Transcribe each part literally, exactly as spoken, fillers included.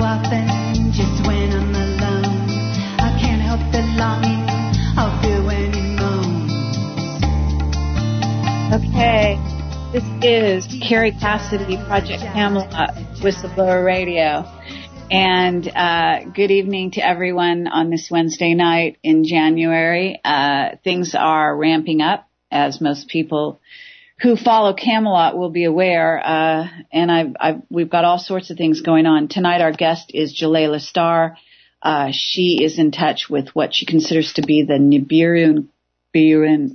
often, just when I'm alone, I can't help the longing, I'll feel when he moans. Okay, this is Carrie Cassidy, Project Camelot, Whistleblower Radio. And uh, good evening to everyone on this Wednesday night in January. Uh, things are ramping up, as most people who follow Camelot will be aware. Uh, and I've, I've, we've got all sorts of things going on. Tonight our guest is Jalailah Star. Uh, she is in touch with what she considers to be the Nibiruan, Nibiruan,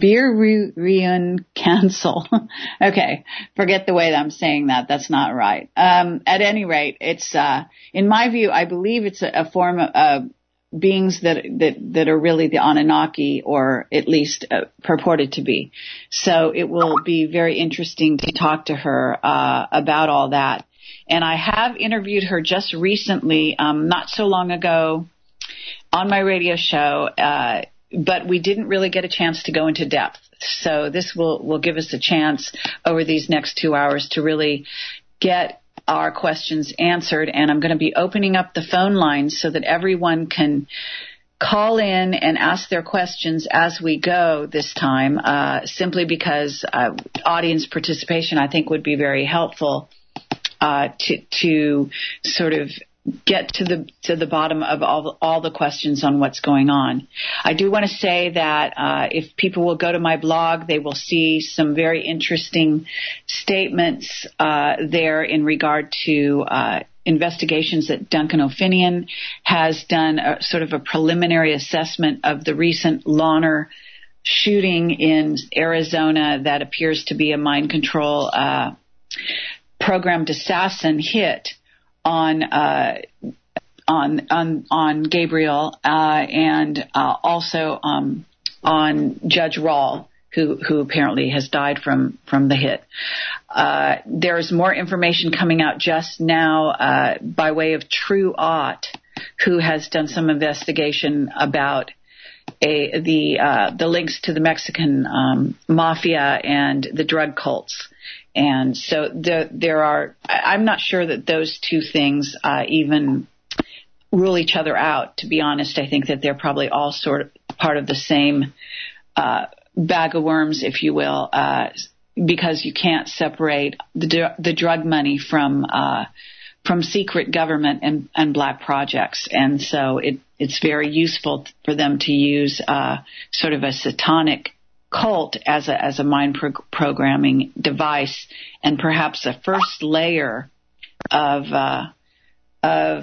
Nibiruan Council. Okay, forget the way that I'm saying that. That's not right. Um, at any rate, it's, uh, in my view, I believe it's a, a form of uh, beings that, that, that are really the Anunnaki, or at least uh, purported to be. So it will be very interesting to talk to her uh, about all that. And I have interviewed her just recently, um, not so long ago, on my radio show, uh, but we didn't really get a chance to go into depth. So this will, will give us a chance over these next two hours to really get our questions answered. And I'm going to be opening up the phone lines so that everyone can call in and ask their questions as we go this time, uh, simply because uh, audience participation, I think, would be very helpful uh, to, to sort of get to the to the bottom of all all the questions on what's going on. I do want to say that uh, if people will go to my blog, they will see some very interesting statements uh, there in regard to uh, investigations that Duncan O'Finian has done, a, sort of a preliminary assessment of the recent Lawner shooting in Arizona that appears to be a mind control uh, programmed assassin hit on uh, on on on Gabriel uh, and uh, also um, on Judge Rawl, who who apparently has died from from the hit. Uh, there's more information coming out just now uh, by way of True Ought, who has done some investigation about a, the uh, the links to the Mexican um, mafia and the drug cults. And so the, there are, I'm not sure that those two things uh, even rule each other out, to be honest. I think that they're probably all sort of part of the same uh, bag of worms, if you will, uh, because you can't separate the, the drug money from uh, from secret government and, and black projects. And so it, it's very useful for them to use uh, sort of a satanic cult as a as a mind pro- programming device, and perhaps a first layer of uh, of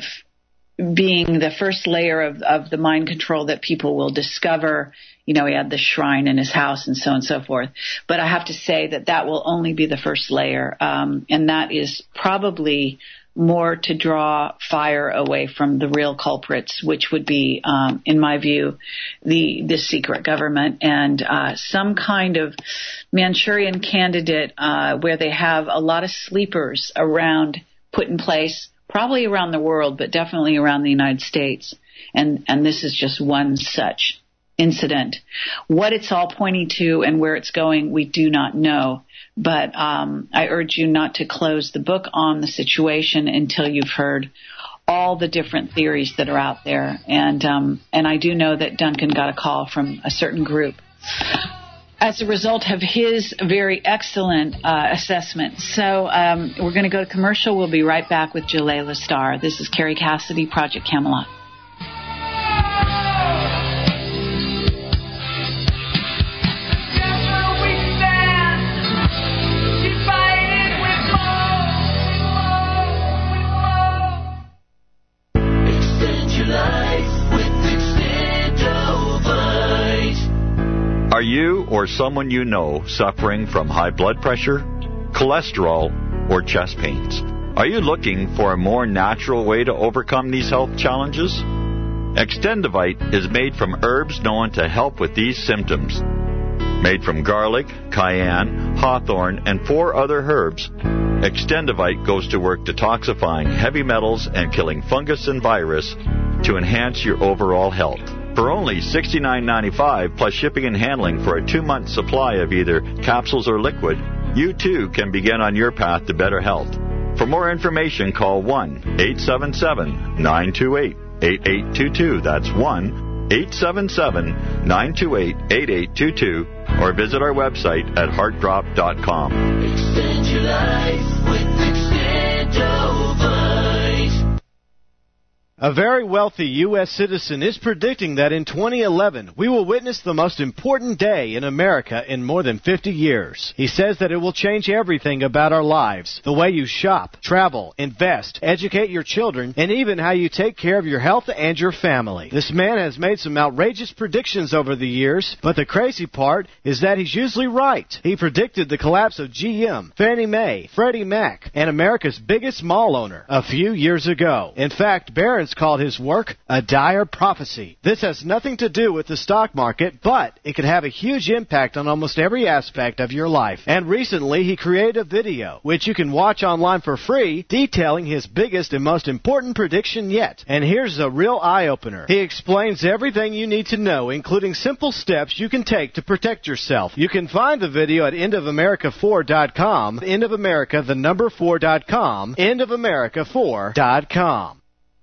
being the first layer of, of the mind control that people will discover. You know, he had the shrine in his house and so on and so forth. But I have to say that that will only be the first layer, um, and that is probably more to draw fire away from the real culprits, which would be, um, in my view, the the secret government and uh, some kind of Manchurian candidate uh, where they have a lot of sleepers around put in place, probably around the world, but definitely around the United States. And, and this is just one such incident. What it's all pointing to and where it's going, we do not know. But um, I urge you not to close the book on the situation until you've heard all the different theories that are out there. And um, and I do know that Duncan got a call from a certain group as a result of his very excellent uh, assessment. So um, we're going to go to commercial. We'll be right back with Jalailah Star. This is Carrie Cassidy, Project Camelot. Are you or someone you know suffering from high blood pressure, cholesterol, or chest pains? Are you looking for a more natural way to overcome these health challenges? Extendivite is made from herbs known to help with these symptoms. Made from garlic, cayenne, hawthorn, and four other herbs, Extendivite goes to work detoxifying heavy metals and killing fungus and virus to enhance your overall health. For only sixty-nine ninety-five plus shipping and handling for a two-month supply of either capsules or liquid, you too can begin on your path to better health. For more information, call one eight seven seven, nine two eight, eight eight two two. That's one eight seven seven, nine two eight, eight eight two two. Or visit our website at heart drop dot com. Extend your life with Extendovite. A very wealthy U S citizen is predicting that in twenty eleven we will witness the most important day in America in more than fifty years. He says that it will change everything about our lives, the way you shop, travel, invest, educate your children, and even how you take care of your health and your family. This man has made some outrageous predictions over the years, but the crazy part is that he's usually right. He predicted the collapse of G M, Fannie Mae, Freddie Mac, and America's biggest mall owner a few years ago. In fact, Barron's called his work a dire prophecy. This has nothing to do with the stock market, but it could have a huge impact on almost every aspect of your life. And recently, he created a video, which you can watch online for free, detailing his biggest and most important prediction yet. And here's a real eye-opener. He explains everything you need to know, including simple steps you can take to protect yourself. You can find the video at end of america four dot com, End of America, the number four dot com, end of america four dot com.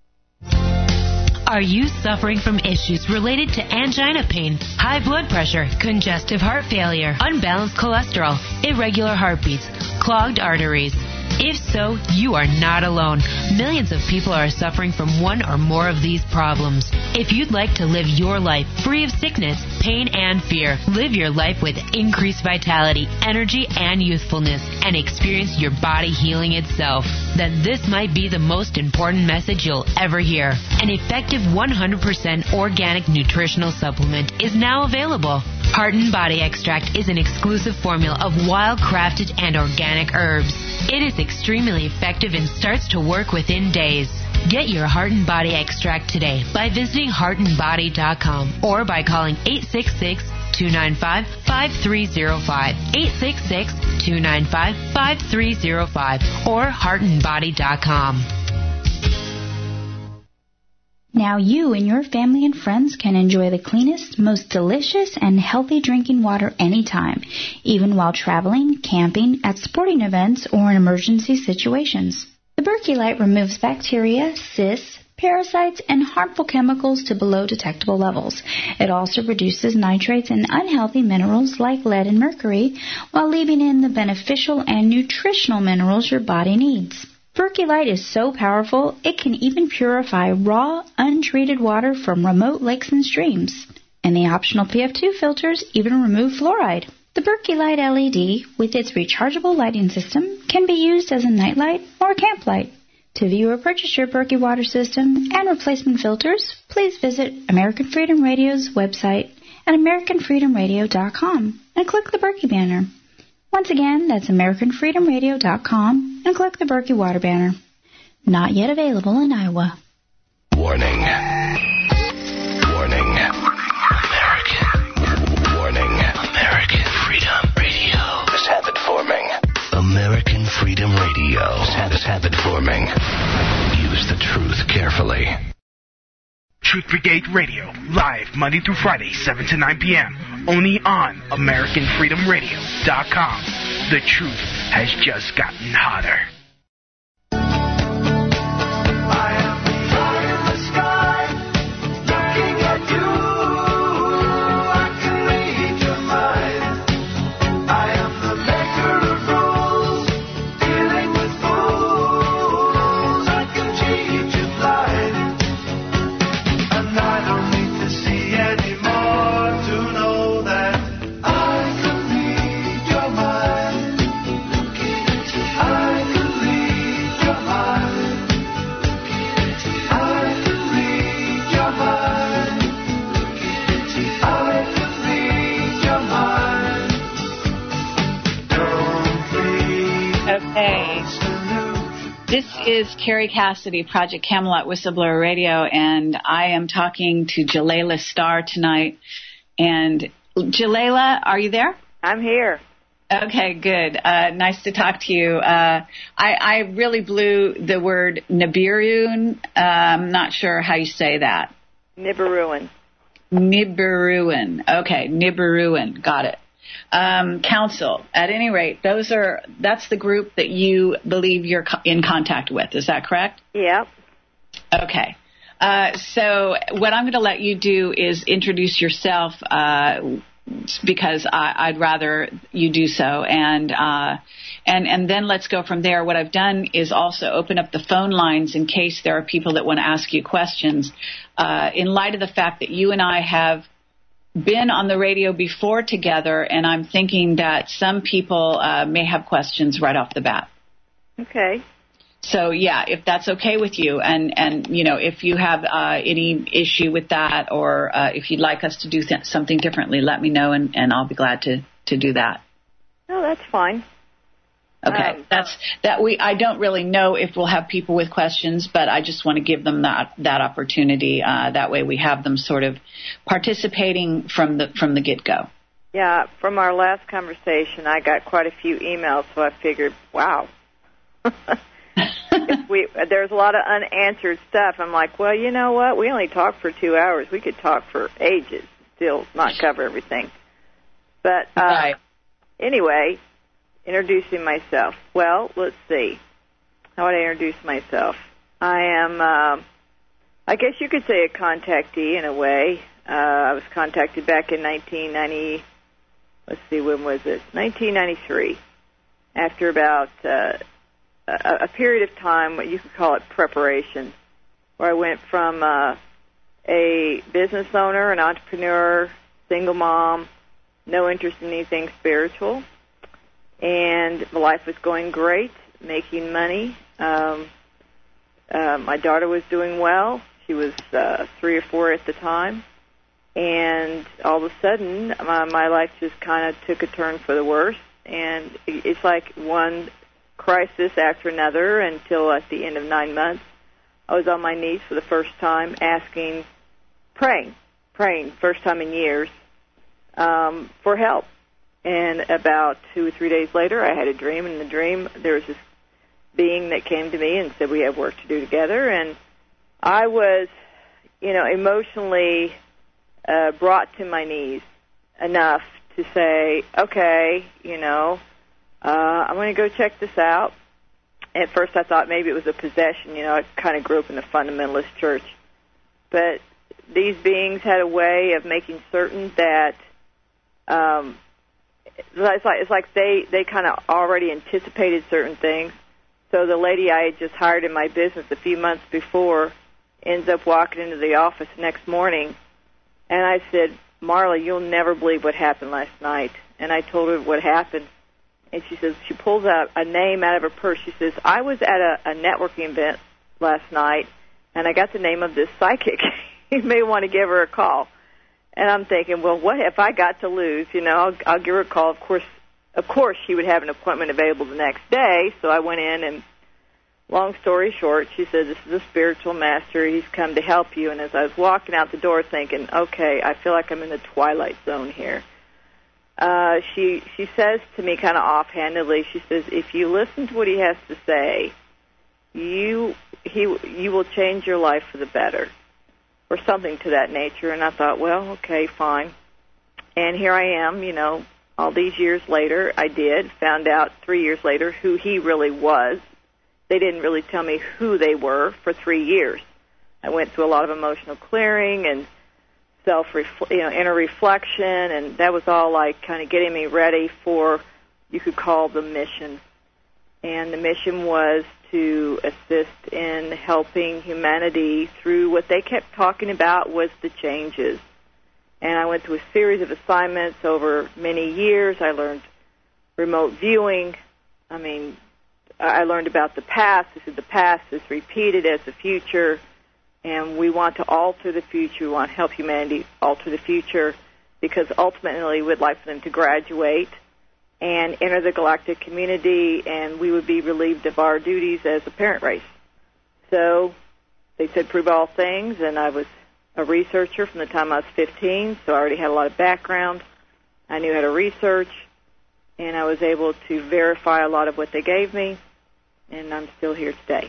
Are you suffering from issues related to angina pain, high blood pressure, congestive heart failure, unbalanced cholesterol, irregular heartbeats, clogged arteries? If so, you are not alone. Millions of people are suffering from one or more of these problems. If you'd like to live your life free of sickness, pain, and fear, live your life with increased vitality, energy, and youthfulness, and experience your body healing itself, then this might be the most important message you'll ever hear. An effective one hundred percent organic nutritional supplement is now available. Heart and Body Extract is an exclusive formula of wild-crafted and organic herbs. It is extremely effective and starts to work within days. Get your Heart and Body Extract today by visiting heart and body dot com or by calling eight six six, two nine five, five three zero five, eight six six, two nine five, five three zero five, or heart and body dot com. Now you and your family and friends can enjoy the cleanest, most delicious, and healthy drinking water anytime, even while traveling, camping, at sporting events, or in emergency situations. The Berkey Light removes bacteria, cysts, parasites, and harmful chemicals to below detectable levels. It also reduces nitrates and unhealthy minerals like lead and mercury, while leaving in the beneficial and nutritional minerals your body needs. Berkey Light is so powerful, it can even purify raw, untreated water from remote lakes and streams. And the optional P F two filters even remove fluoride. The Berkey Light L E D, with its rechargeable lighting system, can be used as a nightlight or camp light. To view or purchase your Berkey water system and replacement filters, please visit American Freedom Radio's website at american freedom radio dot com and click the Berkey banner. Once again, that's american freedom radio dot com and click the Berkey Water banner. Not yet available in Iowa. Warning. Warning. American. Warning. American Freedom Radio is habit forming. American Freedom Radio is habit forming. Use the truth carefully. Truth Brigade Radio, live Monday through Friday, seven to nine p.m., only on american freedom radio dot com. The truth has just gotten hotter. This is Carrie Cassidy, Project Camelot Whistleblower Radio, and I am talking to Jalela Starr tonight. And Jalela, are you there? I'm here. Okay, good. Uh, nice to talk to you. Uh, I, I really blew the word Nibiruun. Uh, I'm not sure how you say that. Nibiruun. Nibiruun. Okay, Nibiruun. Got it. um, council. At any rate, those are that's the group that you believe you're co- in contact with. Is that correct? Yep. Okay. Uh, so what I'm going to let you do is introduce yourself, uh, because I, I'd rather you do so, and uh, and and then let's go from there. What I've done is also open up the phone lines in case there are people that want to ask you questions. Uh, in light of the fact that you and I have been on the radio before together, and I'm thinking that some people uh, may have questions right off the bat. Okay. So, yeah, if that's okay with you, and, and you know, if you have uh, any issue with that, or uh, if you'd like us to do th- something differently, let me know, and, and I'll be glad to, to do that. No, that's fine. Okay, um, that's that. We I don't really know if we'll have people with questions, but I just want to give them that that opportunity. Uh, that way, we have them sort of participating from the from the get go. Yeah, from our last conversation, I got quite a few emails, so I figured, wow. If we, there's a lot of unanswered stuff. I'm like, well, you know what? We only talked for two hours. We could talk for ages, still not cover everything. But uh, right. Anyway, introducing myself. Well, let's see. How would I introduce myself? I am, uh, I guess you could say a contactee in a way. Uh, I was contacted back in nineteen ninety. Let's see, when was it? nineteen ninety-three. After about uh, a, a period of time, what you could call it preparation, where I went from uh, a business owner, an entrepreneur, single mom, no interest in anything spiritual, and my life was going great, making money. Um, uh, my daughter was doing well. She was uh, three or four at the time. And all of a sudden, my, my life just kind of took a turn for the worse. And it's like one crisis after another until at the end of nine months, I was on my knees for the first time asking, praying, praying, first time in years, um, for help. And about two or three days later, I had a dream. And in the dream, there was this being that came to me and said, we have work to do together. And I was, you know, emotionally uh, brought to my knees enough to say, okay, you know, uh, I'm going to go check this out. At first I thought maybe it was a possession. You know, I kind of grew up in a fundamentalist church. But these beings had a way of making certain that um, it's like, it's like they, they kind of already anticipated certain things. So the lady I had just hired in my business a few months before ends up walking into the office the next morning. And I said, Marla, you'll never believe what happened last night. And I told her what happened. And she says, she pulls out a name out of her purse. She says, I was at a, a networking event last night, and I got the name of this psychic. You may want to give her a call. And I'm thinking, well, what have I got to lose? You know, I'll, I'll give her a call. Of course, of course, she would have an appointment available the next day. So I went in, and long story short, she said, this is a spiritual master. He's come to help you. And as I was walking out the door thinking, okay, I feel like I'm in the twilight zone here, uh, she she says to me kind of offhandedly, she says, if you listen to what he has to say, you he you will change your life for the better, or something to that nature. And I thought, well, okay, fine. And here I am, you know, all these years later, I did, found out three years later who he really was. They didn't really tell me who they were for three years. I went through a lot of emotional clearing and self, you know, inner reflection, and that was all like kind of getting me ready for, you could call the mission. And the mission was to assist in helping humanity through what they kept talking about was the changes. And I went through a series of assignments over many years. I learned remote viewing. I mean, I learned about the past. This is the past is repeated as the future, and we want to alter the future. We want to help humanity alter the future because ultimately we'd like for them to graduate and enter the galactic community, and we would be relieved of our duties as a parent race. So they said prove all things, and I was a researcher from the time I was fifteen, so I already had a lot of background. I knew how to research, and I was able to verify a lot of what they gave me, and I'm still here today.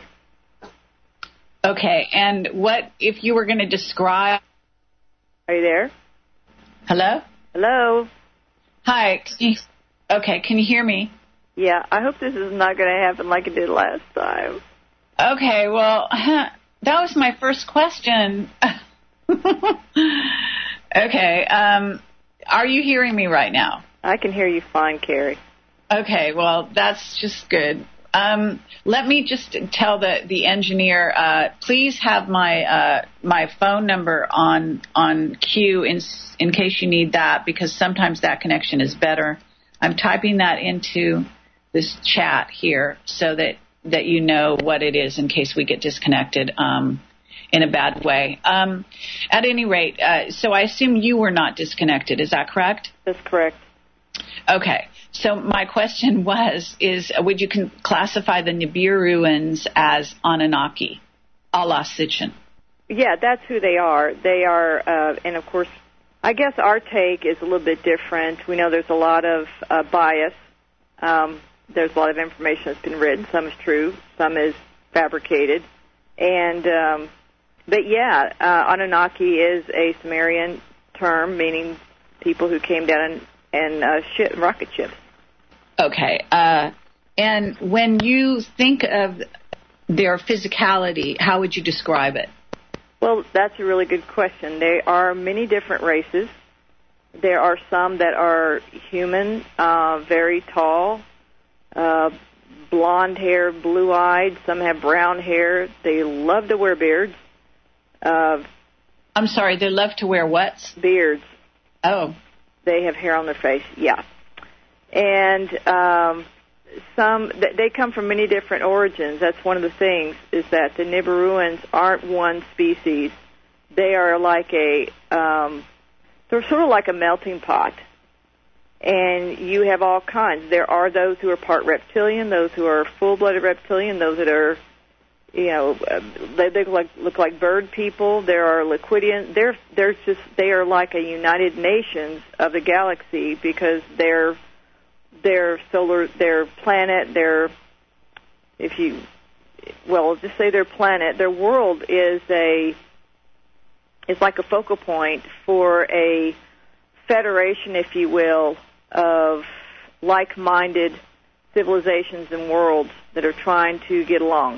Okay, and what if you were going to describe... Are you there? Hello? Hello? Hi. Can you, okay, can you hear me? Yeah, I hope this is not going to happen like it did last time. Okay, well, that was my first question. Okay, um, are you hearing me right now? I can hear you fine, Carrie. Okay, well, that's just good. Um, let me just tell the, the engineer, uh, please have my uh, my phone number on on cue in in case you need that, because sometimes that connection is better. I'm typing that into this chat here so that, that you know what it is in case we get disconnected um, in a bad way. Um, at any rate, uh, so I assume you were not disconnected. Is that correct? That's correct. Okay. So my question was, is would you can classify the Nibiruans as Anunnaki, a la Sitchin? Yeah, that's who they are. They are, uh, and of course, I guess our take is a little bit different. We know there's a lot of uh, bias. Um, there's a lot of information that's been written. Some is true, some is fabricated. And, um, but yeah, uh, Anunnaki is a Sumerian term meaning people who came down in, in uh, ship, rocket ships. Okay. Uh, and when you think of their physicality, how would you describe it? Well, that's a really good question. There are many different races. There are some that are human, uh, very tall, uh, blonde hair, blue-eyed. Some have brown hair. They love to wear beards. Uh, I'm sorry, they love to wear what? Beards. Oh. They have hair on their face, yeah. And um, some they come from many different origins. That's one of the things, is that the Nibiruans aren't one species. They are like a, um, they're sort of like a melting pot. And you have all kinds. There are those who are part reptilian, those who are full-blooded reptilian, those that are, you know, they look like look like bird people. There are Liquidians. They're they're just they are like a United Nations of the galaxy, because they're their solar, their planet, their, if you, well, just say their planet, their world is a, is like a focal point for a federation, if you will, of like-minded civilizations and worlds that are trying to get along.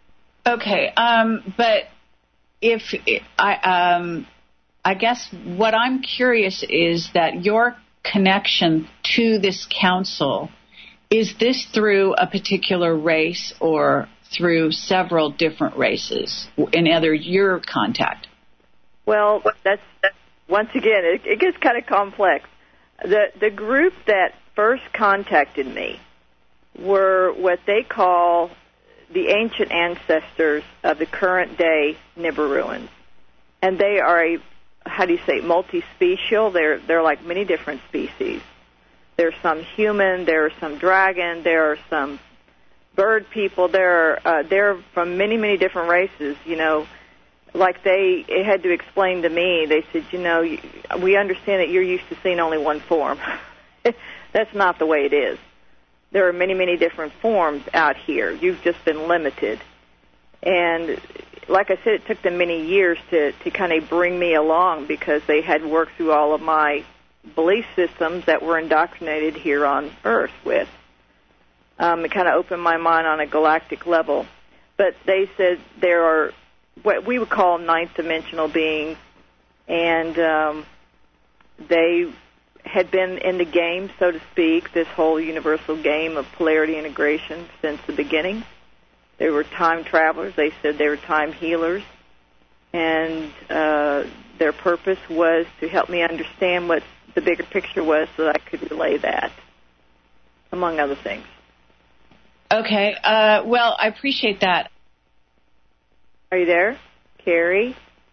Okay, um, but if I, um, I guess what I'm curious is that your connection to this council, is this through a particular race or through several different races? In other, your contact? Well, that's, that's once again, it, it gets kind of complex. The the group that first contacted me were what they call the ancient ancestors of the current day Nibiruans, and they are a, how do you say, multi-special. They're they're like many different species. There's some human, there are some dragon, there are some bird people. They're uh, they're from many many different races. You know, like they had to explain to me. They said, you know, we understand that you're used to seeing only one form. That's not the way it is. There are many many different forms out here. You've just been limited, and like I said, it took them many years to, to kind of bring me along, because they had worked through all of my belief systems that were indoctrinated here on Earth with. Um, it kind of opened my mind on a galactic level. But they said there are what we would call ninth dimensional beings, and um, they had been in the game, so to speak, this whole universal game of polarity integration since the beginning. They were time travelers. They said they were time healers. And uh, their purpose was to help me understand what the bigger picture was so that I could relay that, among other things. Okay. Uh, well, I appreciate that. Are you there, Carrie?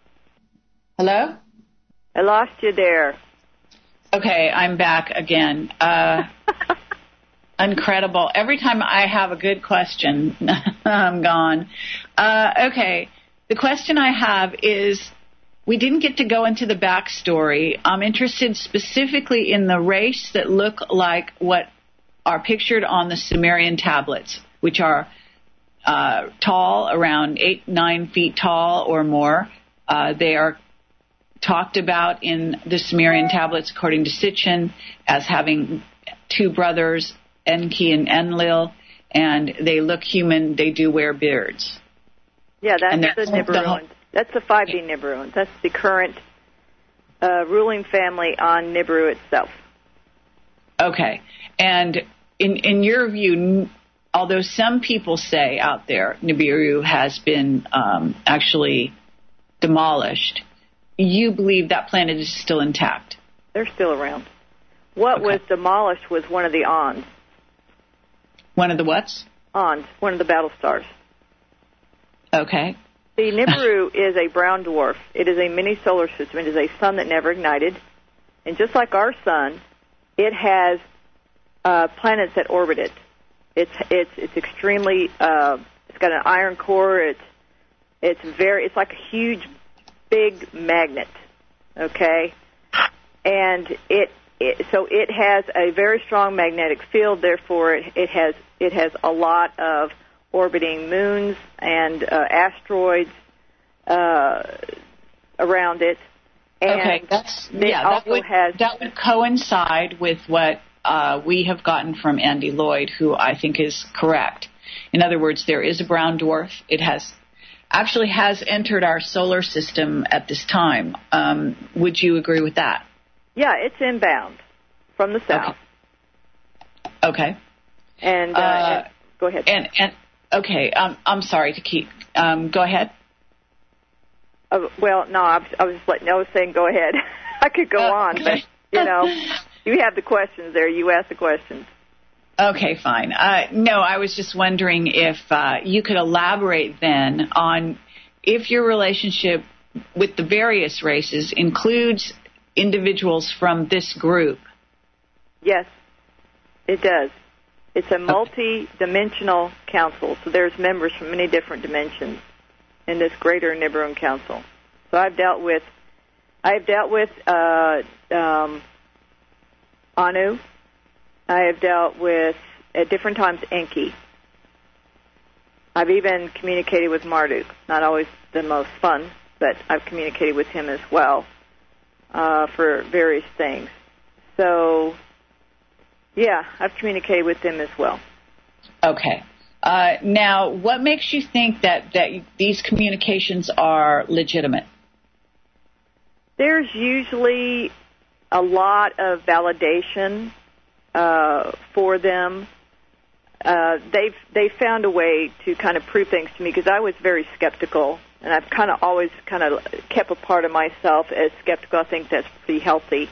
Hello? I lost you there. Okay, I'm back again. Uh Incredible. Every time I have a good question, I'm gone. Uh, okay. The question I have is, we didn't get to go into the backstory. I'm interested specifically in the race that look like what are pictured on the Sumerian tablets, which are uh, tall, around eight, nine feet tall or more. Uh, they are talked about in the Sumerian tablets, according to Sitchin, as having two brothers, Enki and Enlil, and they look human. They do wear beards. Yeah, that's the Nibiruans. That's the five D Nibiruans. That's the current uh, ruling family on Nibiru itself. Okay. And in in your view, although some people say out there Nibiru has been um, actually demolished, you believe that planet is still intact? They're still around. What okay. was demolished was one of the Ons. One of the whats? Ons, one of the battle stars. Okay. The Nibiru is a brown dwarf. It is a mini solar system. It is a sun that never ignited. And just like our sun, it has uh, planets that orbit it. It's it's it's extremely. Uh, it's got an iron core. It's it's very. It's like a huge, big magnet. Okay, and it, it so it has a very strong magnetic field. Therefore, it, it has it has a lot of orbiting moons and uh, asteroids uh, around it. And okay, that's it yeah. also That would, has that would coincide with what uh, we have gotten from Andy Lloyd, who I think is correct. In other words, there is a brown dwarf. It has actually has entered our solar system at this time. Um, would you agree with that? Yeah, it's inbound from the south. Okay. okay. And, uh, uh, and go ahead. And and okay, um, I'm sorry to keep. Um, go ahead. Uh, well, no, I was, I was letting. I was saying, go ahead. I could go uh, on, but you know, you have the questions there. You ask the questions. Okay, fine. Uh, no, I was just wondering if uh, you could elaborate then on if your relationship with the various races includes individuals from this group. Yes, it does. It's a multi-dimensional council, so there's members from many different dimensions in this greater Nibiruan council. So I've dealt with, I've dealt with uh, um, Anu. I have dealt with, at different times, Enki. I've even communicated with Marduk. Not always the most fun, but I've communicated with him as well uh, for various things. So, yeah, I've communicated with them as well. Okay. Uh, now, what makes you think that, that these communications are legitimate? There's usually a lot of validation uh, for them. Uh, they've they found a way to kind of prove things to me because I was very skeptical, and I've kind of always kind of kept a part of myself as skeptical. I think that's pretty healthy.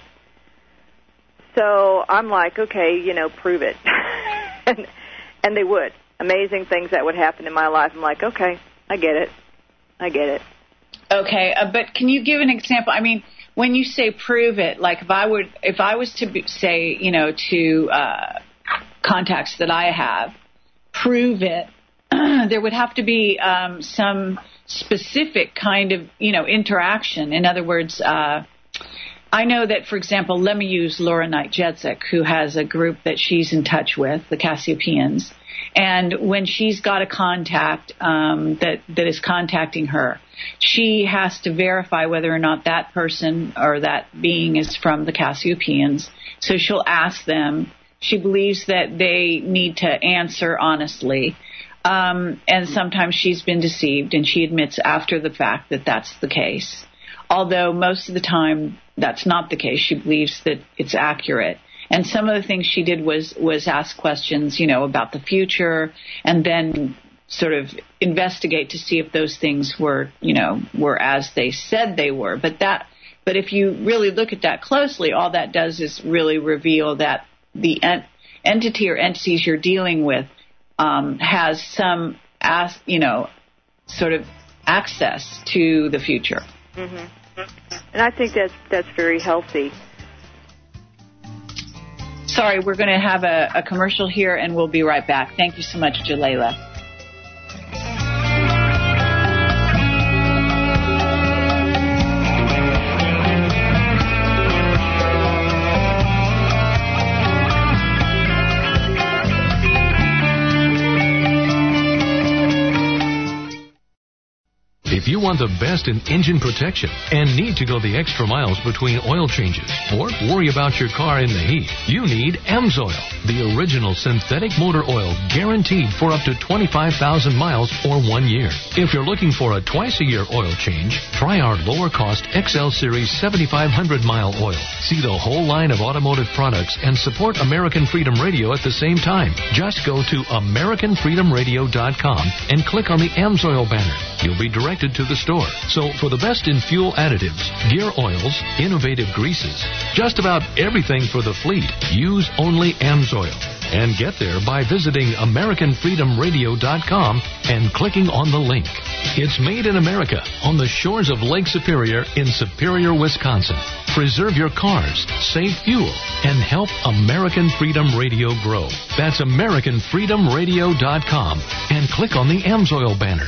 So I'm like, okay, you know, prove it. and, and they would. Amazing things that would happen in my life. I'm like, okay, I get it. I get it. Okay, uh, but can you give an example? I mean, when you say prove it, like if I would, if I was to be, say, you know, to uh, contacts that I have, prove it, there would have to be um, some specific kind of, you know, interaction. In other words, uh, I know that, for example, let me use Laura Knight Jedzik, who has a group that she's in touch with, the Cassiopeians. And when she's got a contact um, that, that is contacting her, she has to verify whether or not that person or that being is from the Cassiopeians. So she'll ask them. She believes that they need to answer honestly. Um, and sometimes she's been deceived, and she admits after the fact that that's the case. Although most of the time that's not the case. She believes that it's accurate. And some of the things she did was, was ask questions, you know, about the future and then sort of investigate to see if those things were, you know, were as they said they were. But that, but if you really look at that closely, all that does is really reveal that the ent- entity or entities you're dealing with um, has some, as, you know, sort of access to the future. Mm-hmm. And I think that's that's very healthy. Sorry, we're going to have a, a commercial here, and we'll be right back. Thank you so much, Jalela. If you want the best in engine protection and need to go the extra miles between oil changes or worry about your car in the heat, you need AMSOIL, the original synthetic motor oil guaranteed for up to twenty-five thousand miles or one year. If you're looking for a twice-a-year oil change, try our lower-cost X L Series seventy-five hundred mile oil. See the whole line of automotive products and support American Freedom Radio at the same time. Just go to American Freedom Radio dot com and click on the AMSOIL banner. You'll be directed to the store. So for the best in fuel additives, gear oils, innovative greases, just about everything for the fleet, use only AMSOIL. And get there by visiting American Freedom Radio dot com and clicking on the link. It's made in America on the shores of Lake Superior in Superior, Wisconsin. Preserve your cars, save fuel, and help American Freedom Radio grow. That's American Freedom Radio dot com and click on the AMSOIL banner.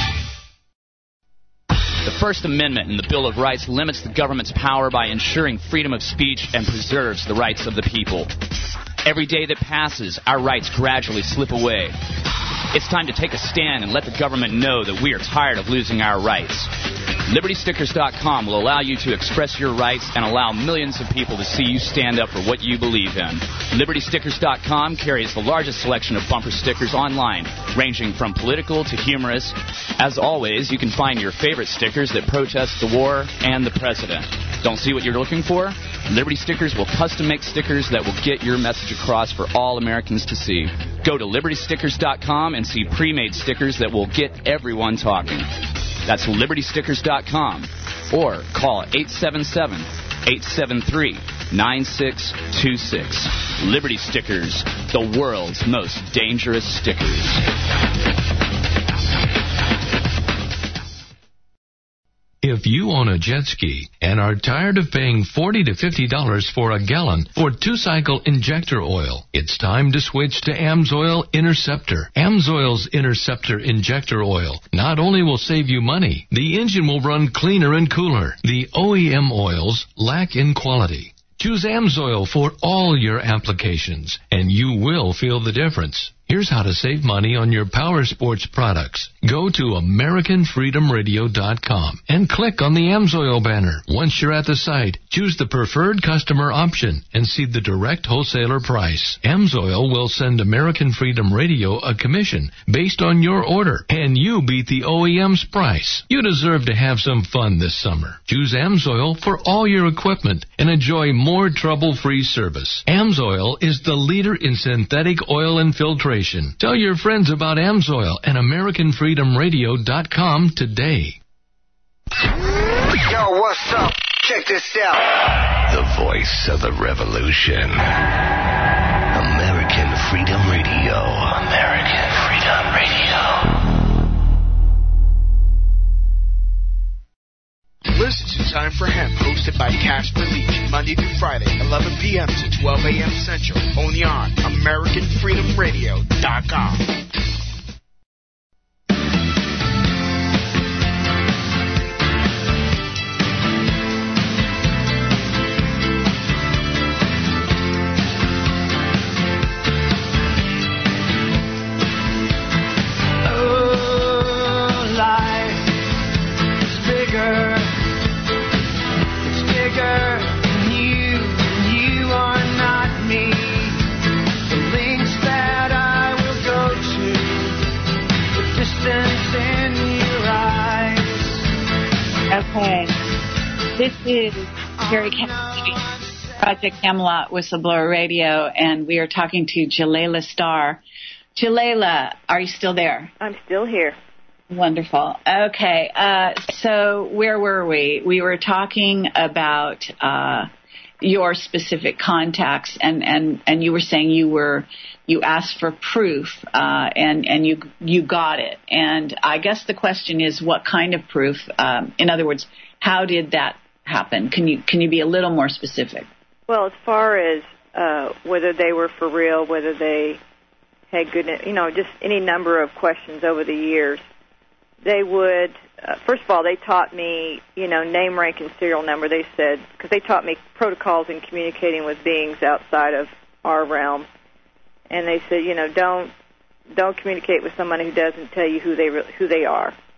The First Amendment in the Bill of Rights limits the government's power by ensuring freedom of speech and preserves the rights of the people. Every day that passes, our rights gradually slip away. It's time to take a stand and let the government know that we are tired of losing our rights. Liberty Stickers dot com will allow you to express your rights and allow millions of people to see you stand up for what you believe in. Liberty Stickers dot com carries the largest selection of bumper stickers online, ranging from political to humorous. As always, you can find your favorite stickers that protest the war and the president. Don't see what you're looking for? Liberty Stickers will custom make stickers that will get your message across for all Americans to see. Go to Liberty Stickers dot com and see pre-made stickers that will get everyone talking. That's Liberty Stickers dot com or call eight seven seven, eight seven three, nine six two six. Liberty Stickers, the world's most dangerous stickers. If you own a jet ski and are tired of paying forty to fifty dollars for a gallon for two-cycle injector oil, it's time to switch to AMSOIL Interceptor. AMSOIL's Interceptor injector oil not only will save you money, the engine will run cleaner and cooler. The O E M oils lack in quality. Choose AMSOIL for all your applications, and you will feel the difference. Here's how to save money on your power sports products. Go to American Freedom Radio dot com and click on the AMSOIL banner. Once you're at the site, choose the preferred customer option and see the direct wholesaler price. AMSOIL will send American Freedom Radio a commission based on your order, and you beat the O E M's price. You deserve to have some fun this summer. Choose AMSOIL for all your equipment and enjoy more trouble-free service. AMSOIL is the leader in synthetic oil and filtration. Tell your friends about AMSOIL and American Freedom Radio dot com today. Yo, what's up? Check this out. The voice of the revolution. American Freedom Radio. American Freedom Radio. Listen to Time for Hemp, hosted by Casper Leach, Monday through Friday, eleven p.m. to twelve a.m. Central, only on American Freedom Radio dot com. Oh, life is bigger. You, you are not me. The links that I will go to, the distance in your eyes. Okay. This is Carrie Cassidy, Project Camelot Whistleblower Radio, and we are talking to Jalela Starr. Jalela, are you still there? I'm still here. Wonderful. Okay, uh, so where were we? We were talking about uh, your specific contacts, and, and, and you were saying you were you asked for proof, uh, and and you you got it. And I guess the question is, what kind of proof? Um, in other words, how did that happen? Can you can you be a little more specific? Well, as far as uh, whether they were for real, whether they had good, you know, just any number of questions over the years. They would, uh, first of all, they taught me, you know, name, rank, and serial number. They said, because they taught me protocols in communicating with beings outside of our realm. And they said, you know, don't don't communicate with someone who doesn't tell you who they who they are.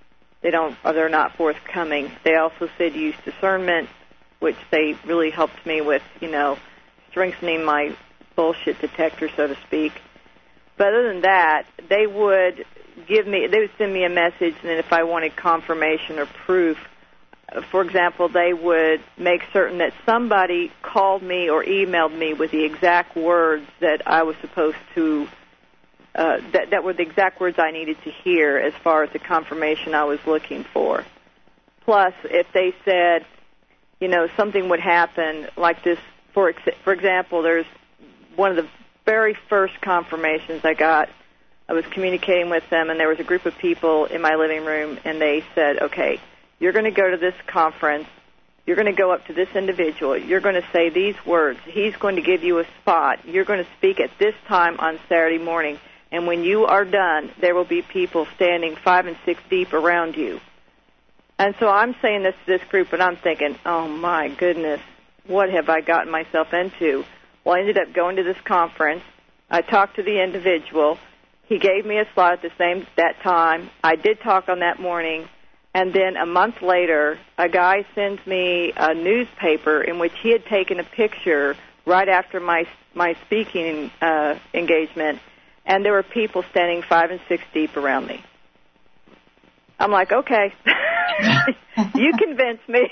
they don't, or they're not forthcoming. They also said use discernment, which they really helped me with, you know, strengthening my bullshit detector, so to speak. But other than that, they would give me, they would send me a message, and then if I wanted confirmation or proof, for example, they would make certain that somebody called me or emailed me with the exact words that I was supposed to, uh, that, that were the exact words I needed to hear as far as the confirmation I was looking for. Plus, if they said, you know, something would happen like this, for ex- for example, there's one of the very first confirmations I got. I was communicating with them, and there was a group of people in my living room, and they said, okay, you're going to go to this conference. You're going to go up to this individual. You're going to say these words. He's going to give you a spot. You're going to speak at this time on Saturday morning. And when you are done, there will be people standing five and six deep around you. And so I'm saying this to this group, and I'm thinking, oh, my goodness, what have I gotten myself into? Well, I ended up going to this conference. I talked to the individual. He gave me a slot at the same that time. I did talk on that morning. And then a month later, a guy sends me a newspaper in which he had taken a picture right after my my speaking uh, engagement, and there were people standing five and six deep around me. I'm like, okay, you convinced me.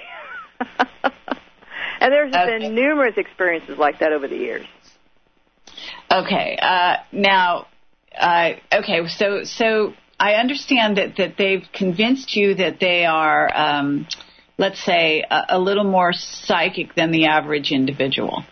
And there's okay. been numerous experiences like that over the years. Okay, uh, now, uh, okay, so so. I understand that, that they've convinced you that they are, um, let's say, a, a little more psychic than the average individual,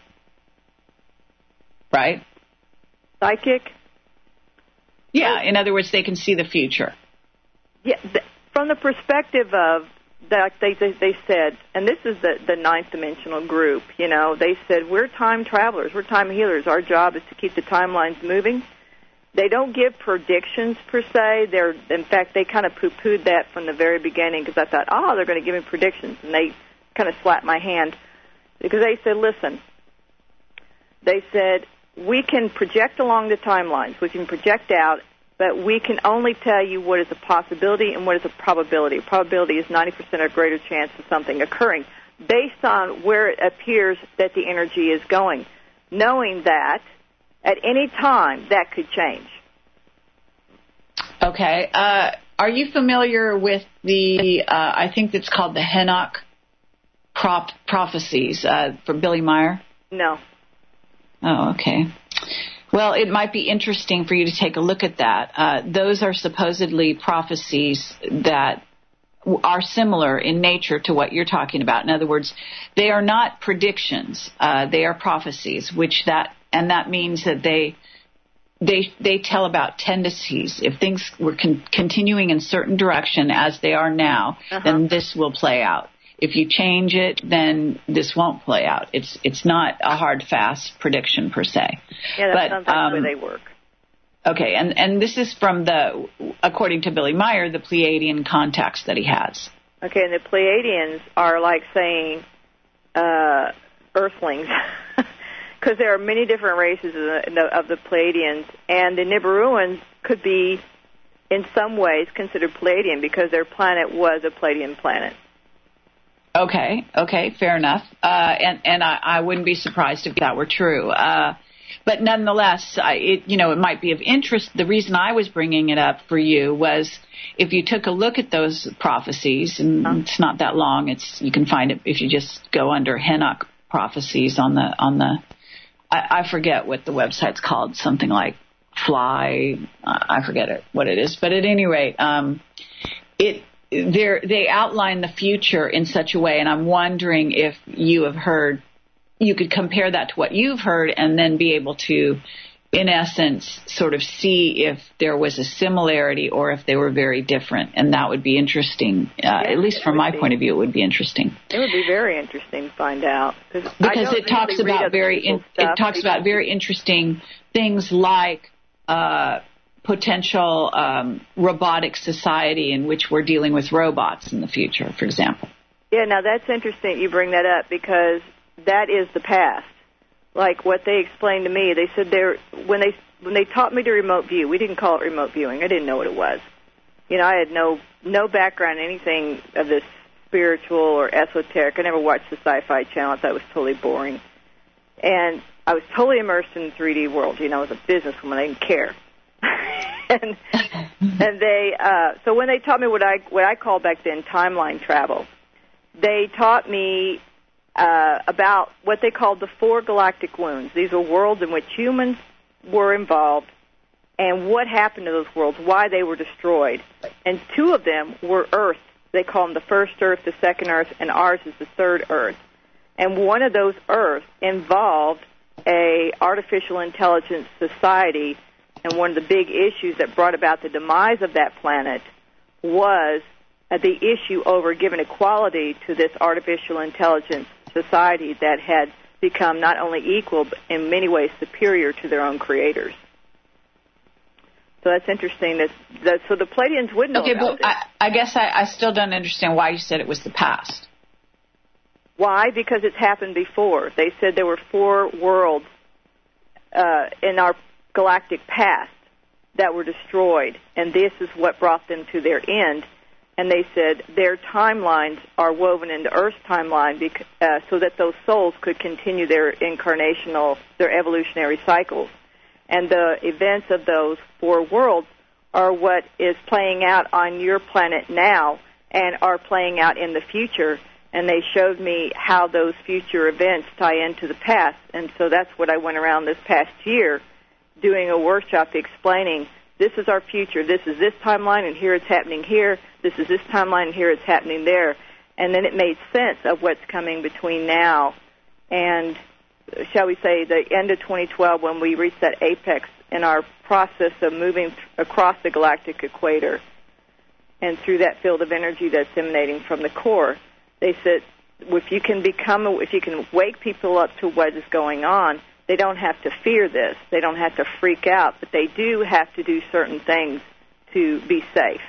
right? Psychic? Yeah, in other words, they can see the future. Yeah, th- from the perspective of, that they, they they said, and this is the, the ninth dimensional group, you know, they said, we're time travelers, we're time healers. Our job is to keep the timelines moving. They don't give predictions, per se. They're, in fact, they kind of poo-pooed that from the very beginning because I thought, oh, they're going to give me predictions. And they kind of slapped my hand because they said, listen, they said, we can project along the timelines. We can project out, but we can only tell you what is a possibility and what is a probability. A probability is ninety percent or greater chance of something occurring based on where it appears that the energy is going, knowing that at any time, that could change. Okay. Uh, are you familiar with the, uh, I think it's called the Henoch prop- prophecies uh, for Billy Meyer? No. Oh, okay. Well, it might be interesting for you to take a look at that. Uh, those are supposedly prophecies that are similar in nature to what you're talking about. In other words, they are not predictions. Uh, they are prophecies, which that And that means that they they they tell about tendencies. If things were con- continuing in certain direction as they are now, uh-huh. then this will play out. If you change it, then this won't play out. It's it's not a hard, fast prediction per se. Yeah, that but, sounds like um, the way they work. Okay, and, and this is from the, according to Billy Meyer, the Pleiadian contacts that he has. Okay, and the Pleiadians are like saying uh, Earthlings. Because there are many different races of the, of the Pleiadians, and the Nibiruans could be, in some ways, considered Pleiadian because their planet was a Pleiadian planet. Okay, okay, fair enough. Uh, and and I, I wouldn't be surprised if that were true. Uh, but nonetheless, I, it, you know, it might be of interest. The reason I was bringing it up for you was if you took a look at those prophecies, and huh? it's not that long. It's you can find it if you just go under Henoch prophecies on the on the. I, I forget what the website's called, something like Fly. I forget it, what it is. But at any rate, um, it they outline the future in such a way, and I'm wondering if you have heard, you could compare that to what you've heard and then be able to, in essence, sort of see if there was a similarity or if they were very different. And that would be interesting, uh, yeah, at least from my be. point of view, it would be interesting. It would be very interesting to find out. Because it talks really about very in, it talks about very interesting things like uh, potential um, robotic society in which we're dealing with robots in the future, for example. Yeah, now that's interesting you bring that up because that is the past. Like what they explained to me, they said they're when they when they taught me to remote view, we didn't call it remote viewing. I didn't know what it was. you know, I had no no background in anything of this spiritual or esoteric. I never watched the Sci-Fi Channel. I thought it was totally boring. And I was totally immersed in the three D world. You know, as a businesswoman, I didn't care. and and they uh, so when they taught me what I what I called back then timeline travel, they taught me uh, about what they called the four galactic wounds. These were worlds in which humans were involved, and what happened to those worlds, why they were destroyed. And two of them were Earth. They call them the first Earth, the second Earth, and ours is the third Earth. And one of those Earths involved a artificial intelligence society, and one of the big issues that brought about the demise of that planet was uh, the issue over giving equality to this artificial intelligence society that had become not only equal, but in many ways superior to their own creators. So that's interesting. That, that so the Pleiadians would know okay, about but I, I guess I, I still don't understand why you said it was the past. Why? Because it's happened before. They said there were four worlds uh, in our galactic past that were destroyed, and this is what brought them to their end. And they said their timelines are woven into Earth's timeline bec- uh, so that those souls could continue their incarnational, their evolutionary cycles. And the events of those four worlds are what is playing out on your planet now and are playing out in the future. And they showed me how those future events tie into the past. And so that's what I went around this past year doing a workshop explaining, this is our future, this is this timeline, and here it's happening here, this is this timeline, and here it's happening there. And then it made sense of what's coming between now and, shall we say, the end of twenty twelve, when we reached that apex in our process of moving th- across the galactic equator and through that field of energy that's emanating from the core. They said, if you can become, if you can wake people up to what is going on, they don't have to fear this. They don't have to freak out, but they do have to do certain things to be safe.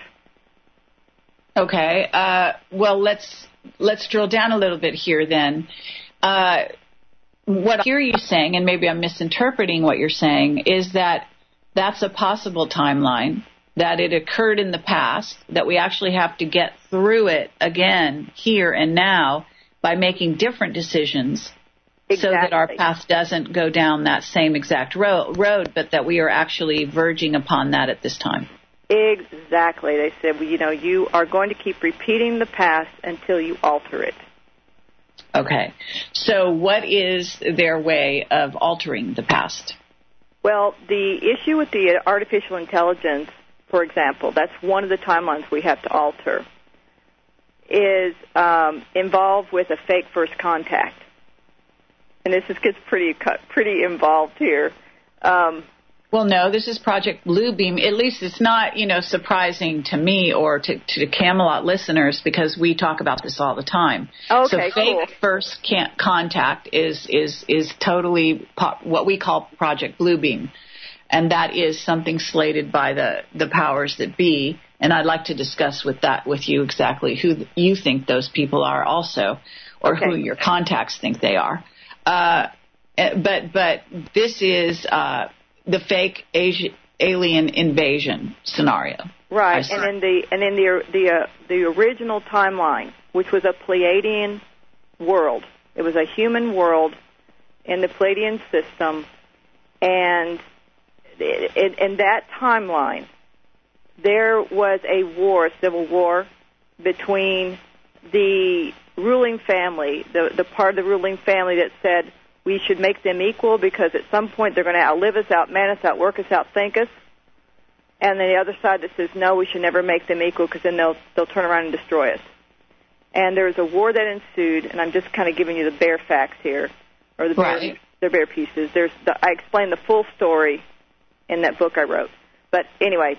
Okay. Uh, well, let's let's drill down a little bit here then. Uh, what I hear you saying, and maybe I'm misinterpreting what you're saying, is that that's a possible timeline, that it occurred in the past, that we actually have to get through it again here and now by making different decisions. Exactly. So that our path doesn't go down that same exact ro- road, but that we are actually verging upon that at this time. Exactly. They said, well, you know, you are going to keep repeating the past until you alter it. Okay. So what is their way of altering the past? Well, the issue with the artificial intelligence, for example, that's one of the timelines we have to alter, is um, involved with a fake first contact. And this is, gets pretty pretty involved here. Um, well, no, this is Project Bluebeam. At least it's not, you know, surprising to me or to, to Camelot listeners, because we talk about this all the time. Okay, so fake cool. first can't contact is is is totally po- what we call Project Bluebeam, and that is something slated by the the powers that be. And I'd like to discuss with that with you exactly who you think those people are, also, or okay. who your contacts think they are. Uh, but but this is uh, the fake Asi- alien invasion scenario, right? And in the and in the the uh, the original timeline, which was a Pleiadian world, it was a human world in the Pleiadian system, and in, in that timeline, there was a war, a civil war, between the ruling family, the the part of the ruling family that said we should make them equal because at some point they're going to outlive us, outman us, outwork us, outthink us, and then the other side that says no, we should never make them equal because then they'll they'll turn around and destroy us. And there was a war that ensued, and I'm just kind of giving you the bare facts here, or the bare, right. the bare pieces. There's the, I explained the full story in that book I wrote, but anyway,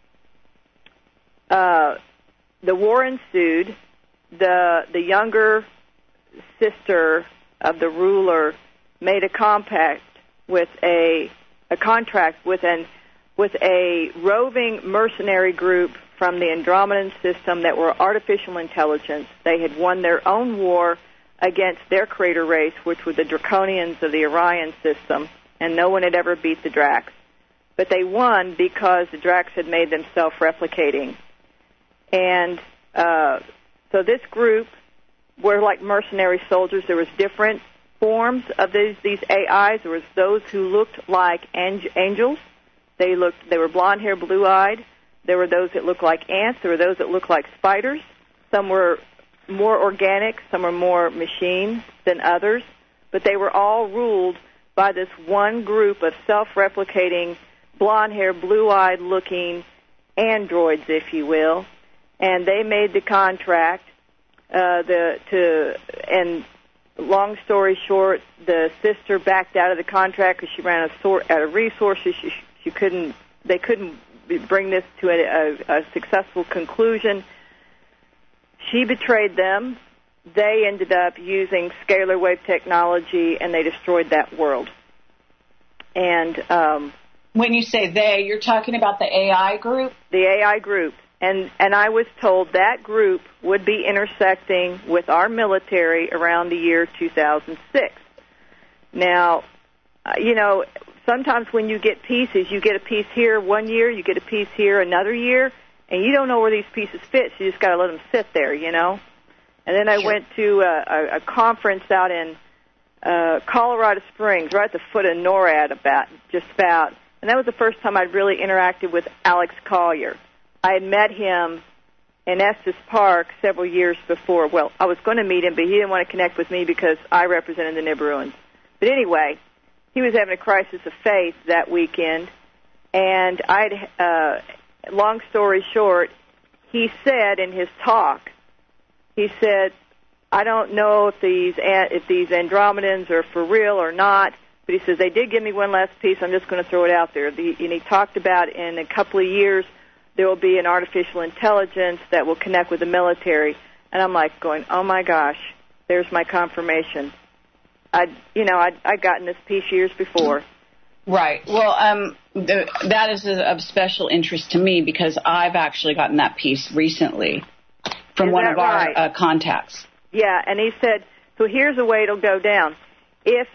uh, the war ensued. The the younger sister of the ruler made a compact with a a contract with an with a roving mercenary group from the Andromedan system that were artificial intelligence. They had won their own war against their creator race, which were the Draconians of the Orion system, and no one had ever beat the Dracs. But they won because the Dracs had made them self-replicating. And uh, so this group were like mercenary soldiers. There was different forms of these these A Is. There was those who looked like angels. They looked. They were blonde-haired, blue-eyed. There were those that looked like ants. There were those that looked like spiders. Some were more organic. Some were more machine than others. But they were all ruled by this one group of self-replicating, blonde-haired, blue-eyed looking androids, if you will. And they made the contract. Uh, the to and long story short, the sister backed out of the contract because she ran out of, sort, out of resources. She she couldn't. They couldn't bring this to a, a, a successful conclusion. She betrayed them. They ended up using scalar wave technology, and they destroyed that world. And um, when you say they, you're talking about the A I group? The A I group. And and I was told that group would be intersecting with our military around the year two thousand six. Now, uh, you know, sometimes when you get pieces, you get a piece here one year, you get a piece here another year, and you don't know where these pieces fit, so you just got to let them sit there, you know. And then I sure. went to a, a, a conference out in uh, Colorado Springs, right at the foot of NORAD, about just about, and that was the first time I'd really interacted with Alex Collier. I had met him in Estes Park several years before. Well, I was going to meet him, but he didn't want to connect with me because I represented the Nibiruans. But anyway, he was having a crisis of faith that weekend, and I'd, uh, long story short, he said in his talk, he said, I don't know if these if these Andromedans are for real or not, but he says, they did give me one last piece, I'm just going to throw it out there. The, and he talked about in a couple of years, there will be an artificial intelligence that will connect with the military. And I'm like going, oh, my gosh, there's my confirmation. I, you know, I'd, I'd gotten this piece years before. Right. Well, um, the, that is of special interest to me because I've actually gotten that piece recently from is one of right? our uh, contacts. Yeah, and he said, so here's the way it'll go down. If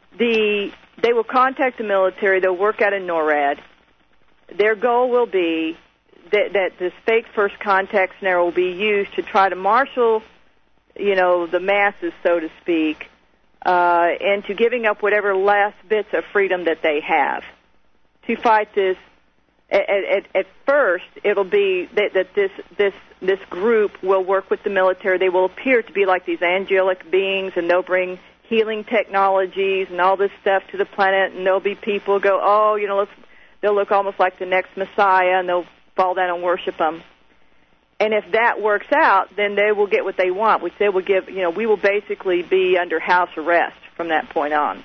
the they will contact the military, they'll work out in NORAD. Their goal will be that, that this fake first contact scenario will be used to try to marshal, you know, the masses, so to speak, uh, into giving up whatever last bits of freedom that they have to fight this. At, at, at first, it'll be that, that this this this group will work with the military. They will appear to be like these angelic beings, and they'll bring healing technologies and all this stuff to the planet. And there'll be people go, oh, you know, let's, they'll look almost like the next Messiah, and they'll fall down and worship them. And if that works out, then they will get what they want, which they will give, you know, we will basically be under house arrest from that point on.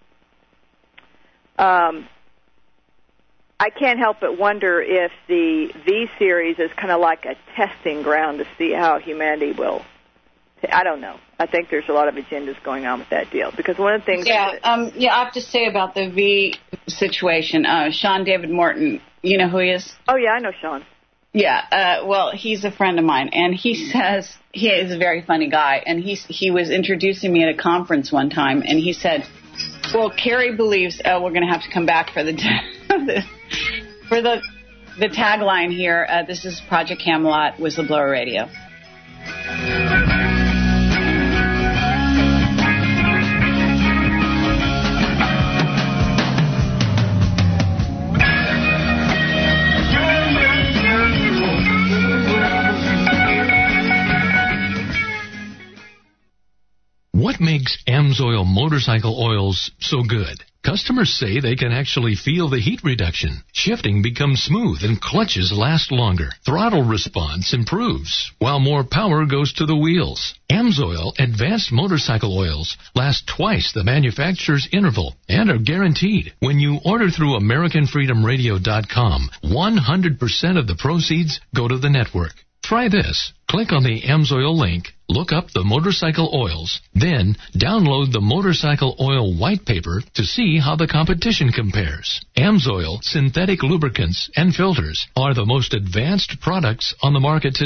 Um, I can't help but wonder if the V-series is kind of like a testing ground to see how humanity will. I don't know. I think there's a lot of agendas going on with that deal. Because one of the things... Yeah, that, um, yeah, I have to say about the V situation, uh, Sean David Morton, you know who he is? Oh, yeah, I know Sean. Yeah, uh, well, he's a friend of mine, and he says he is a very funny guy, and he he was introducing me at a conference one time, and he said, well, Carrie believes, oh, we're going to have to come back for the for the the tagline here. Uh, this is Project Camelot, Whistleblower Radio. What makes AMSOIL motorcycle oils so good? Customers say they can actually feel the heat reduction. Shifting becomes smooth and clutches last longer. Throttle response improves, while more power goes to the wheels. AMSOIL advanced motorcycle oils last twice the manufacturer's interval and are guaranteed. When you order through American Freedom Radio dot com, one hundred percent of the proceeds go to the network. Try this. Click on the AMSOIL link, look up the motorcycle oils, then download the motorcycle oil white paper to see how the competition compares. AMSOIL synthetic lubricants and filters are the most advanced products on the market today.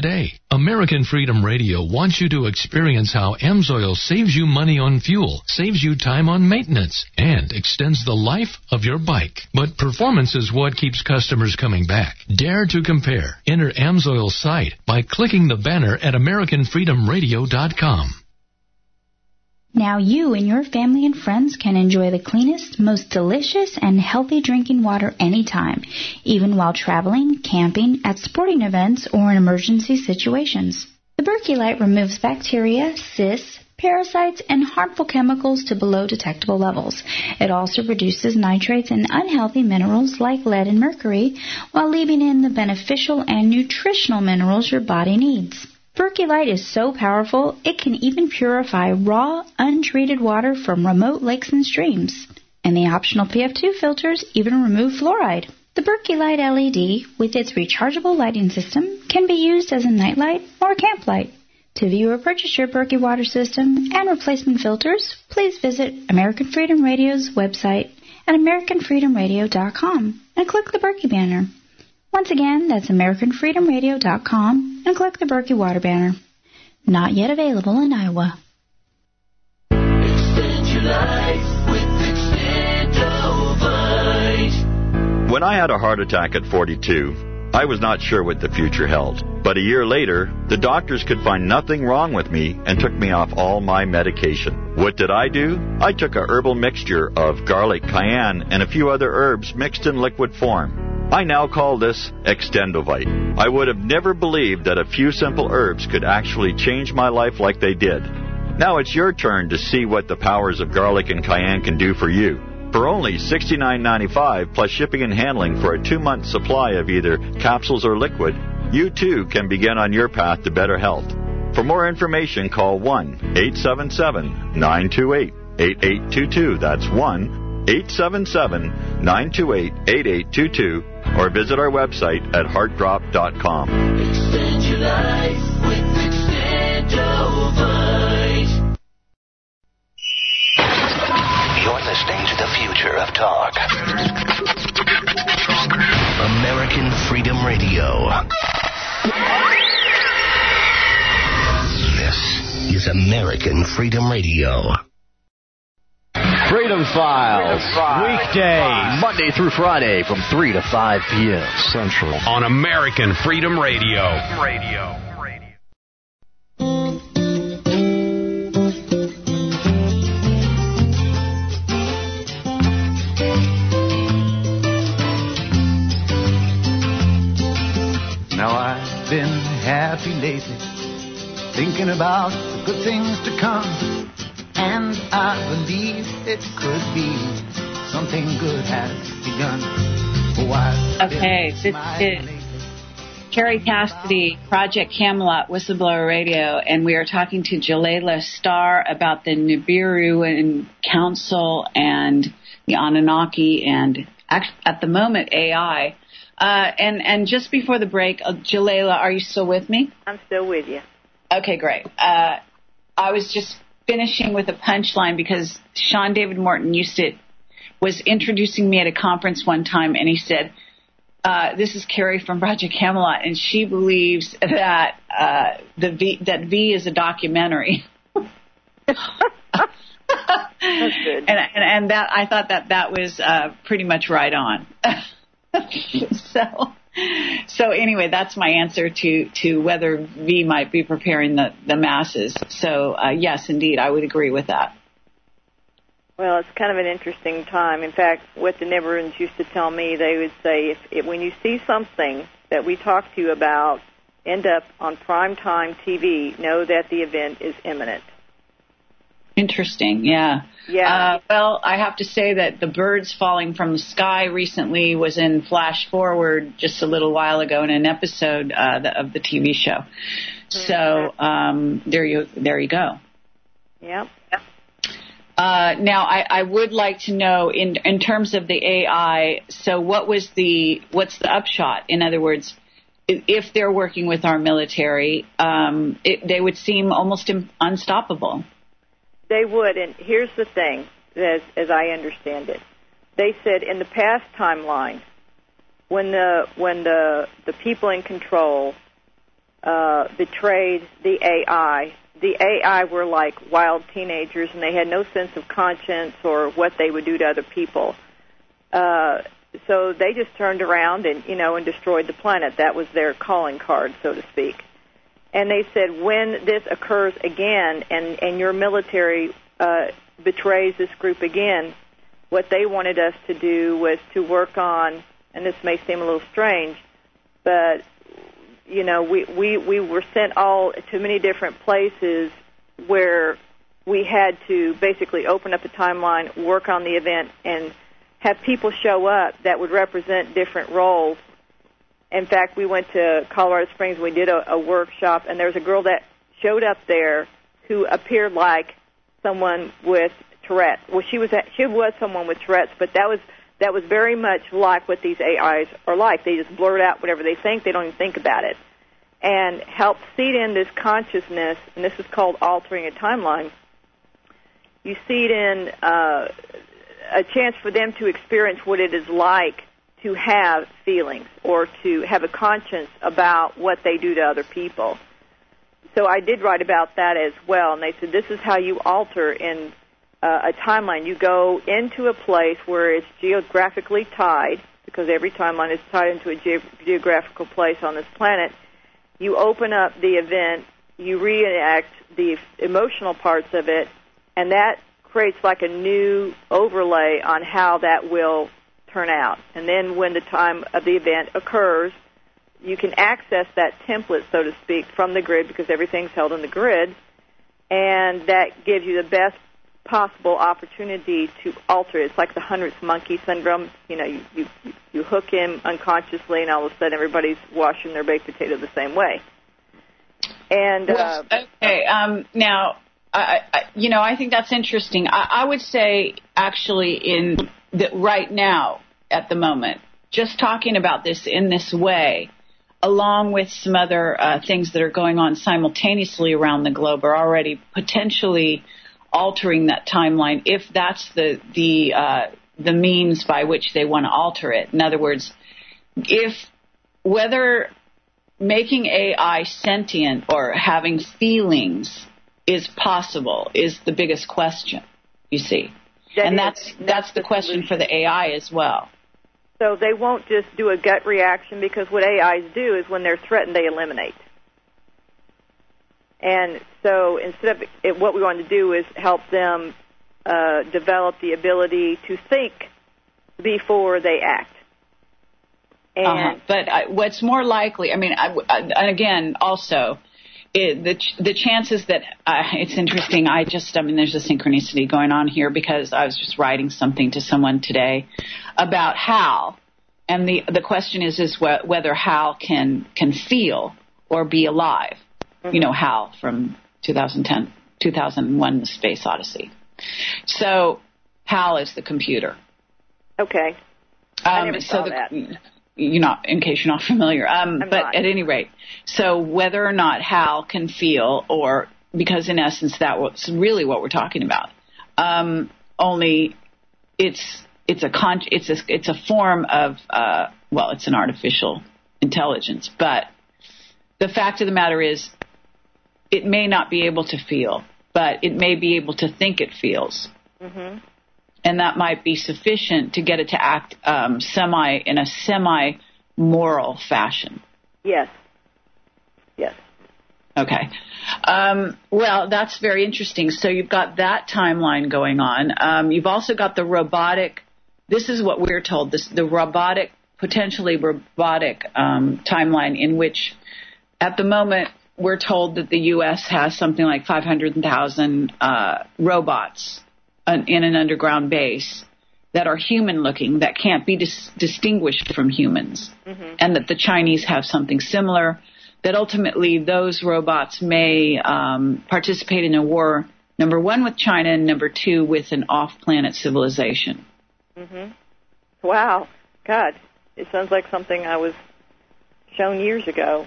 American Freedom Radio wants you to experience how AMSOIL saves you money on fuel, saves you time on maintenance, and extends the life of your bike. But performance is what keeps customers coming back. Dare to compare. Enter AMSOIL's site by clicking the banner at American Freedom Radio dot com. Now you and your family and friends can enjoy the cleanest, most delicious, and healthy drinking water anytime, even while traveling, camping, at sporting events, or in emergency situations. The Berkey Light removes bacteria, cysts, parasites, and harmful chemicals to below detectable levels. It also reduces nitrates and unhealthy minerals like lead and mercury, while leaving in the beneficial and nutritional minerals your body needs. Berkey Light is so powerful, it can even purify raw, untreated water from remote lakes and streams. And the optional P F two filters even remove fluoride. The Berkey Light L E D, with its rechargeable lighting system, can be used as a nightlight or camp light. To view or purchase your Berkey water system and replacement filters, please visit American Freedom Radio's website at American Freedom Radio dot com and click the Berkey banner. Once again, that's American Freedom Radio dot com and click the Berkey Water banner. Not yet available in Iowa. Extend your life with Extendovite. When I had a heart attack at forty-two, I was not sure what the future held. But a year later, the doctors could find nothing wrong with me and took me off all my medication. What did I do? I took a herbal mixture of garlic, cayenne, and a few other herbs mixed in liquid form. I now call this Extendovite. I would have never believed that a few simple herbs could actually change my life like they did. Now it's your turn to see what the powers of garlic and cayenne can do for you. For only sixty-nine ninety-five plus shipping and handling for a two-month supply of either capsules or liquid, you too can begin on your path to better health. For more information, call one eight seven seven nine two eight eight eight two two. That's one eight seven seven nine two eight eight eight two two. Or visit our website at heart drop dot com. Extend your life with Extendovite. You're listening to the future of talk. American Freedom Radio. This is American Freedom Radio. Freedom Files. Freedom Files. Weekdays. Monday through Friday from three to five p.m. Central. On American Freedom Radio. Radio. Now I've been happy lately, thinking about the good things to come. And I believe it could be something good has begun. Oh, I've okay, this is Carrie Cassidy, Project Camelot, Whistleblower Radio, and we are talking to Jalailah Starr about the Nibiru and Council and the Anunnaki and, at the moment, A I. Uh, and, and just before the break, uh, Jalailah, are you still with me? I'm still with you. Okay, great. Uh, I was just finishing with a punchline because Sean David Morton used to, was introducing me at a conference one time, and he said, uh, this is Carrie from Project Camelot, and she believes that uh, the V, that V is a documentary. That's good. And, and, and that I thought that that was uh, pretty much right on. so... So anyway, that's my answer to, to whether V might be preparing the, the masses. So, uh, yes, indeed, I would agree with that. Well, it's kind of an interesting time. In fact, what the Nibiruns used to tell me, they would say, if, if when you see something that we talk to you about end up on primetime T V, know that the event is imminent. Interesting, yeah. Yeah. Uh, well, I have to say that the birds falling from the sky recently was in Flash Forward just a little while ago in an episode uh, the, of the T V show. Mm-hmm. So um, there you there you go. Yep. Uh, now, I, I would like to know in in terms of the A I. So, what was the what's the upshot? In other words, if they're working with our military, um, it, they would seem almost unstoppable. They would, and here's the thing, as, as I understand it. They said in the past timeline, when the when the the people in control uh, betrayed the A I. The A I were like wild teenagers, and they had no sense of conscience or what they would do to other people. Uh, so they just turned around and, you know, and destroyed the planet. That was their calling card, so to speak. And they said, when this occurs again and, and your military uh, betrays this group again, what they wanted us to do was to work on, and this may seem a little strange, but, you know, we, we, we were sent all to many different places where we had to basically open up a timeline, work on the event, and have people show up that would represent different roles. In fact, we went to Colorado Springs. We did a, a workshop, and there was a girl that showed up there who appeared like someone with Tourette's. Well, she was she was someone with Tourette's, but that was that was very much like what these A Is are like. They just blurt out whatever they think. They don't even think about it, and help seed in this consciousness. And this is called altering a timeline. You seed in uh, a chance for them to experience what it is like to have feelings or to have a conscience about what they do to other people. So I did write about that as well, and they said this is how you alter in uh, a timeline. You go into a place where it's geographically tied, because every timeline is tied into a ge- geographical place on this planet. You open up the event, you reenact the emotional parts of it, and that creates like a new overlay on how that will turn out. And then when the time of the event occurs, you can access that template, so to speak, from the grid, because everything's held in the grid, and that gives you the best possible opportunity to alter it. It's like the hundredth monkey syndrome. You know, you, you, you hook him unconsciously, and all of a sudden everybody's washing their baked potato the same way. And well, uh, okay, um, now, I, I, you know, I think that's interesting. I, I would say, actually, in the, right now, at the moment, just talking about this in this way, along with some other uh, things that are going on simultaneously around the globe, are already potentially altering that timeline, if that's the the uh, the means by which they want to alter it. In other words, if whether making A I sentient or having feelings is possible is the biggest question, you see. That and is, that's that's, that's the, the question for the A I as well. So they won't just do a gut reaction, because what A Is do is when they're threatened, they eliminate. And so instead of it, what we want to do is help them uh, develop the ability to think before they act. And uh-huh. But uh, what's more likely, I mean, I, I, and again, also, It, the the chances that uh, it's interesting. I just I mean, there's a synchronicity going on here, because I was just writing something to someone today about Hal, and the the question is is wh- whether Hal can can feel or be alive. Mm-hmm. You know, Hal from two thousand ten, two thousand one, The Space Odyssey. So Hal is the computer. Okay. I never um, saw so the, that. You're not, in case you're not familiar. Um, but not. At any rate, so whether or not Hal can feel, or because in essence that was really what we're talking about. Um, only it's it's a con- it's a it's a form of uh, well, it's an artificial intelligence. But the fact of the matter is, it may not be able to feel, but it may be able to think it feels. Mm-hmm. And that might be sufficient to get it to act um, semi in a semi-moral fashion. Yes. Yes. Okay. Um, well, that's very interesting. So you've got that timeline going on. Um, you've also got the robotic. This is what we're told. This the robotic, potentially robotic um, timeline, in which, at the moment, we're told that the U S has something like five hundred thousand uh, robots in an underground base that are human-looking, that can't be dis- distinguished from humans, mm-hmm. and that the Chinese have something similar, that ultimately those robots may um, participate in a war, number one, with China, and number two, with an off-planet civilization. Mm-hmm. Wow. God, it sounds like something I was shown years ago.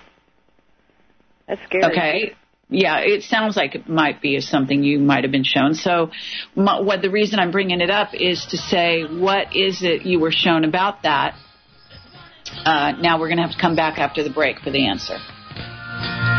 That's scary. Okay. Yeah, it sounds like it might be something you might have been shown. So my, what the reason I'm bringing it up is to say, what is it you were shown about that? Uh, now we're going to have to come back after the break for the answer.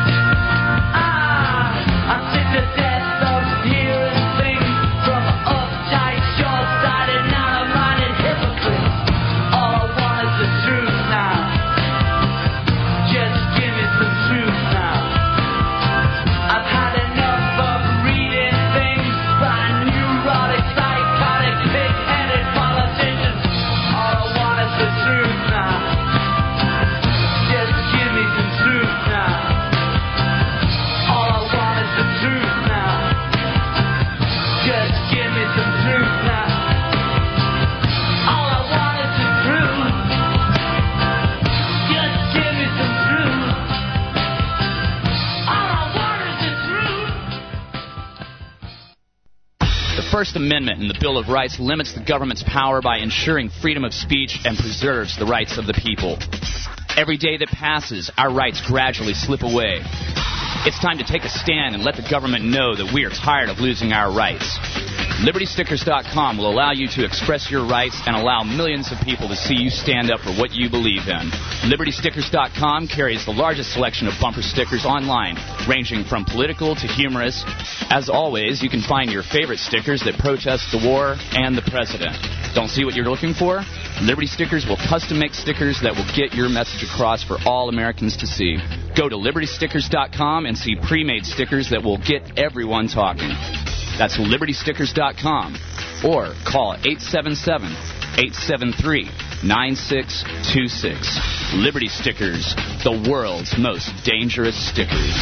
First Amendment in the Bill of Rights limits the government's power by ensuring freedom of speech and preserves the rights of the people. Every day that passes, our rights gradually slip away. It's time to take a stand and let the government know that we are tired of losing our rights. Liberty Stickers dot com will allow you to express your rights and allow millions of people to see you stand up for what you believe in. Liberty Stickers dot com carries the largest selection of bumper stickers online, ranging from political to humorous. As always, you can find your favorite stickers that protest the war and the president. Don't see what you're looking for? Liberty Stickers will custom make stickers that will get your message across for all Americans to see. Go to Liberty Stickers dot com and see pre-made stickers that will get everyone talking. That's Liberty Stickers dot com. Or call eight seven seven, eight seven three, nine six two six. Liberty Stickers, the world's most dangerous stickers.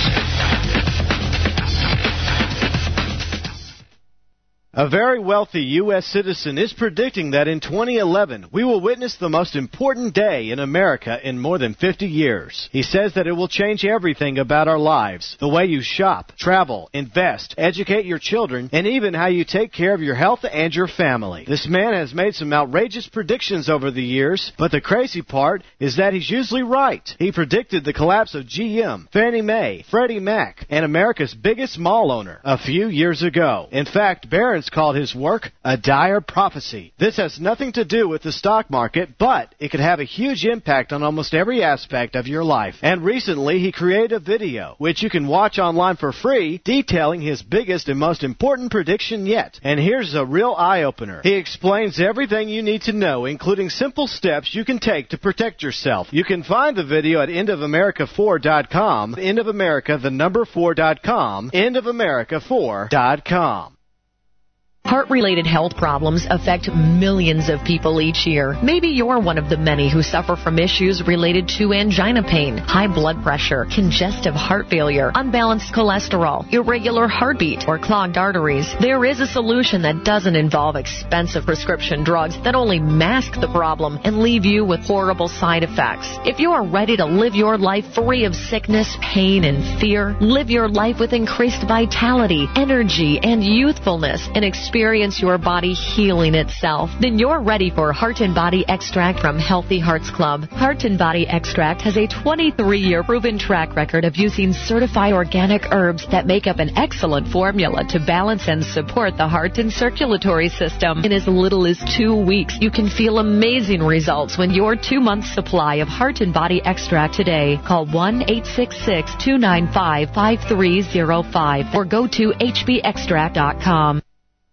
A very wealthy U S citizen is predicting that in twenty eleven, we will witness the most important day in America in more than fifty years. He says that it will change everything about our lives, the way you shop, travel, invest, educate your children, and even how you take care of your health and your family. This man has made some outrageous predictions over the years, but the crazy part is that he's usually right. He predicted the collapse of G M, Fannie Mae, Freddie Mac, and America's biggest mall owner a few years ago. In fact, Barron's called his work a dire prophecy. This has nothing to do with the stock market, but it could have a huge impact on almost every aspect of your life. And recently, he created a video, which you can watch online for free, detailing his biggest and most important prediction yet. And here's a real eye-opener. He explains everything you need to know, including simple steps you can take to protect yourself. You can find the video at end of america four dot com, End of America, the number four dot com, end of america four dot com. Heart-related health problems affect millions of people each year. Maybe you're one of the many who suffer from issues related to angina pain, high blood pressure, congestive heart failure, unbalanced cholesterol, irregular heartbeat, or clogged arteries. There is a solution that doesn't involve expensive prescription drugs that only mask the problem and leave you with horrible side effects. If you are ready to live your life free of sickness, pain, and fear, live your life with increased vitality, energy, and youthfulness, and experience Experience your body healing itself, then you're ready for Heart and Body Extract from Healthy Hearts Club. Heart and Body Extract has a twenty-three year proven track record of using certified organic herbs that make up an excellent formula to balance and support the heart and circulatory system. In as little as two weeks, you can feel amazing results when your two-month supply of Heart and Body Extract today. Call one eight six six, two nine five, five three zero five or go to H B extract dot com.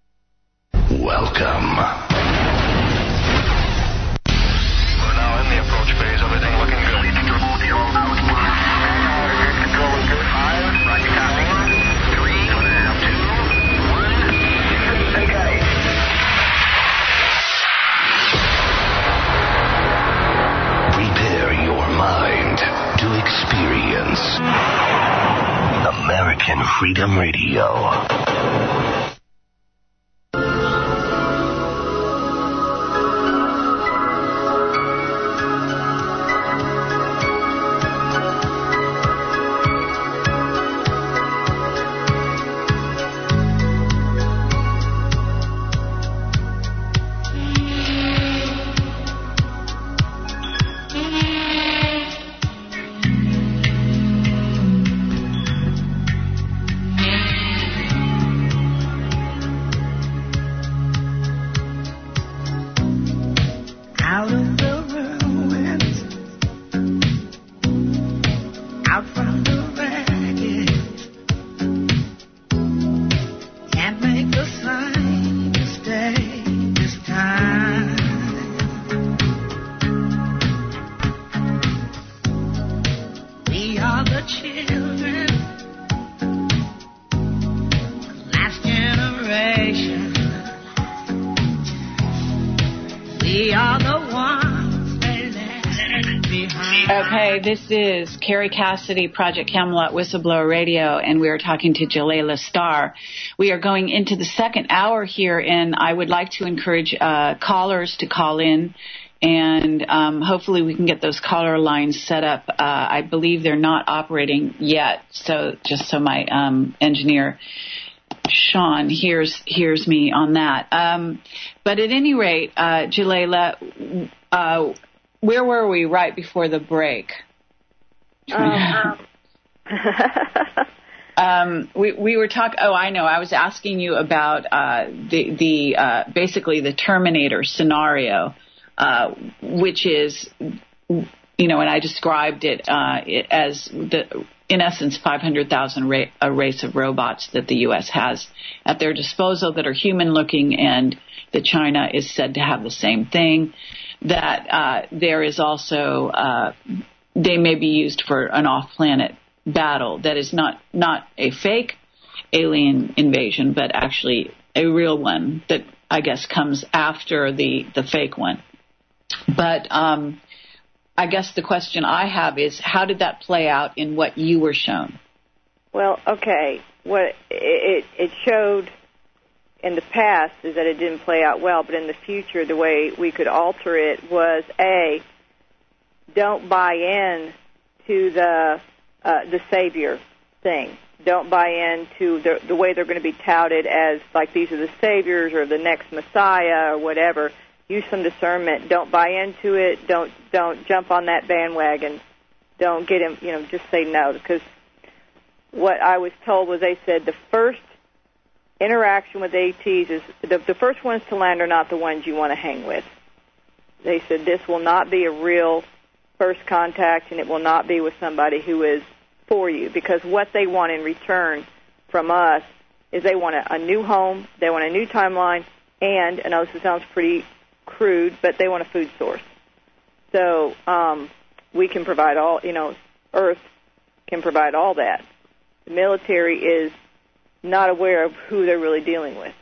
Welcome. We're now in the approach phase. Everything looking good. Control is good. Five. Roger, copy. Three. Two. One. Okay. Prepare your mind to experience American Freedom Radio. Okay, this is Carrie Cassidy, Project Camelot Whistleblower Radio, and we are talking to Jalela Starr. We are going into the second hour here, and I would like to encourage uh, callers to call in, and um, hopefully we can get those caller lines set up. Uh, I believe they're not operating yet, so just so my um, engineer Sean hears hears me on that. Um, but at any rate, uh, Jalela, uh, where were we right before the break? Um, um, we we were talking. Oh, I know. I was asking you about uh, the the uh, basically the Terminator scenario, uh, which is, you know, and I described it, uh, it as the. in essence, five hundred thousand ra- a race of robots that the U S has at their disposal that are human-looking, and that China is said to have the same thing. That uh, there is also, uh, they may be used for an off-planet battle that is not, not a fake alien invasion, but actually a real one that I guess comes after the, the fake one. But um I guess the question I have is, how did that play out in what you were shown? Well, okay. What it, it showed in the past is that it didn't play out well, but in the future, the way we could alter it was, A, don't buy in to the uh, the savior thing. Don't buy into the, the way they're going to be touted as, like, these are the saviors or the next Messiah or whatever. Use some discernment. Don't buy into it. Don't don't jump on that bandwagon. Don't get him. You know, just say no. Because what I was told was they said the first interaction with A Ts is the, the first ones to land are not the ones you want to hang with. They said this will not be a real first contact, and it will not be with somebody who is for you. Because what they want in return from us is they want a, a new home, they want a new timeline, and I know this sounds pretty crude, but they want a food source. So um, we can provide all, you know, Earth can provide all that. The military is not aware of who they're really dealing with.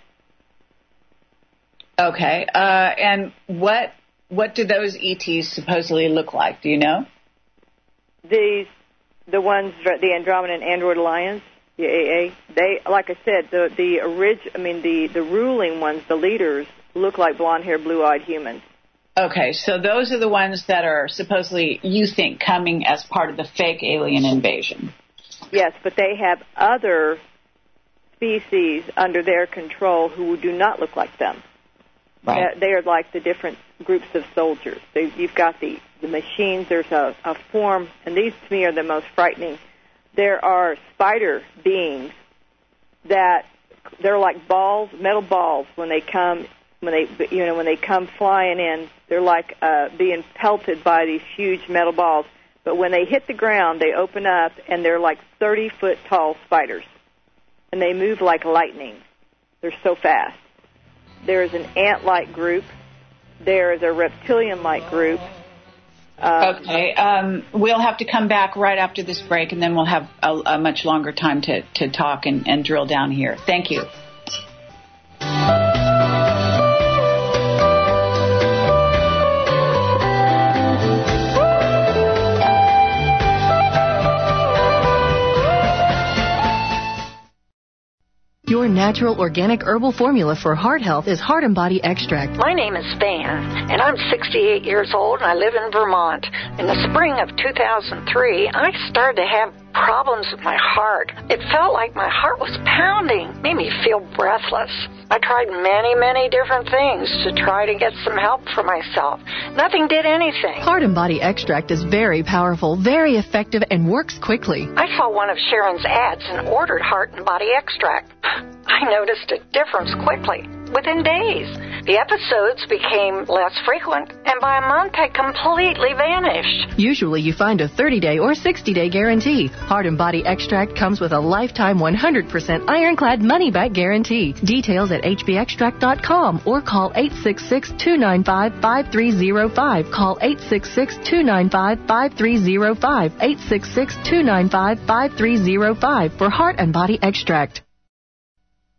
Okay. Uh, and what what do those E Ts supposedly look like? Do you know? These, the ones, the Andromeda and Android Alliance, the A A, they, like I said, the the orig, I mean the, the ruling ones, the leaders, look like blonde-haired, blue-eyed humans. Okay, so those are the ones that are supposedly, you think, coming as part of the fake alien invasion. Yes, but they have other species under their control who do not look like them. Right. They are like the different groups of soldiers. They, you've got the, the machines. There's a, a form, and these to me are the most frightening. There are spider beings that they're like balls, metal balls when they come. When they, you know, when they come flying in, they're like uh, being pelted by these huge metal balls. But when they hit the ground, they open up, and they're like thirty-foot tall spiders, and they move like lightning. They're so fast. There is an ant-like group. There is a reptilian-like group. Uh, okay, um, we'll have to come back right after this break, and then we'll have a, a much longer time to, to talk and, and drill down here. Thank you. Your natural organic herbal formula for heart health is Heart and Body Extract. My name is Fan, and I'm sixty-eight years old, and I live in Vermont. In the spring of two thousand three, I started to have problems with my heart. It felt like my heart was pounding, made me feel breathless. I tried many, many different things to try to get some help for myself. Nothing did anything. Heart and Body Extract is very powerful, very effective, and works quickly. I saw one of Sharon's ads and ordered Heart and Body Extract. I noticed a difference quickly, within days. The episodes became less frequent, and by a month had completely vanished. Usually you find a thirty-day or sixty-day guarantee. Heart and Body Extract comes with a lifetime one hundred percent ironclad money-back guarantee. Details at h b extract dot com or call eight six six, two nine five, five three zero five. Call eight six six, two nine five, five three zero five. eight six six, two nine five, five three zero five for Heart and Body Extract.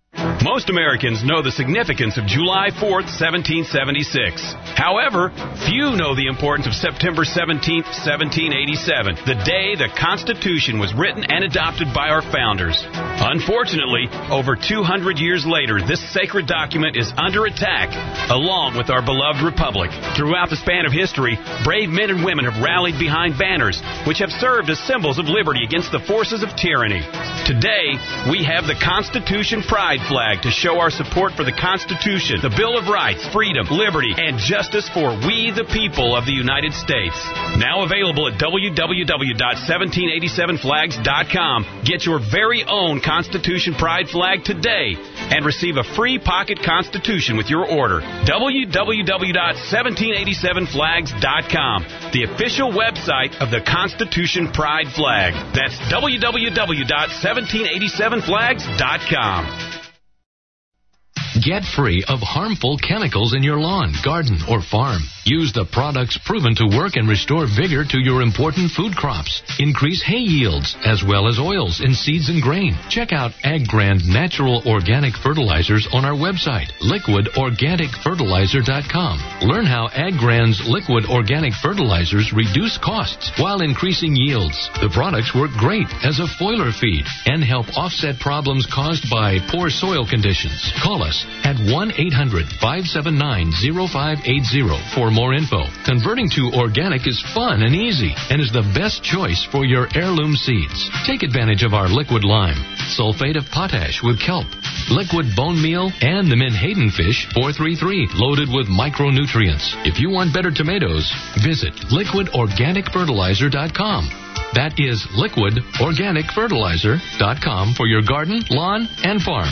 Most Americans know the significance of July fourth, seventeen seventy-six. However, few know the importance of September seventeenth, seventeen eighty-seven, the day the Constitution was written and adopted by our founders. Unfortunately, over two hundred years later, this sacred document is under attack, along with our beloved republic. Throughout the span of history, brave men and women have rallied behind banners, which have served as symbols of liberty against the forces of tyranny. Today, we have the Constitution Pride flag to show our support for the Constitution, the Bill of Rights, freedom, liberty, and justice for we the people of the United States. Now available at w w w dot seventeen eighty-seven flags dot com. Get your very own Constitution Pride flag today and receive a free pocket Constitution with your order. w w w dot seventeen eighty-seven flags dot com, the official website of the Constitution Pride flag. That's w w w dot seventeen eighty-seven flags dot com. Get free of harmful chemicals in your lawn, garden, or farm. Use the products proven to work and restore vigor to your important food crops. Increase hay yields, as well as oils in seeds and grain. Check out AgGrand Natural Organic Fertilizers on our website, liquid organic fertilizer dot com. Learn how AgGrand's liquid organic fertilizers reduce costs while increasing yields. The products work great as a foliar feed and help offset problems caused by poor soil conditions. Call us at one eight hundred, five seven nine, zero five eight zero for more info. Converting to organic is fun and easy and is the best choice for your heirloom seeds. Take advantage of our liquid lime, sulfate of potash with kelp, liquid bone meal, and the Menhaden fish four three three, loaded with micronutrients. If you want better tomatoes, visit liquid organic fertilizer dot com. That is liquid organic fertilizer dot com for your garden, lawn, and farm.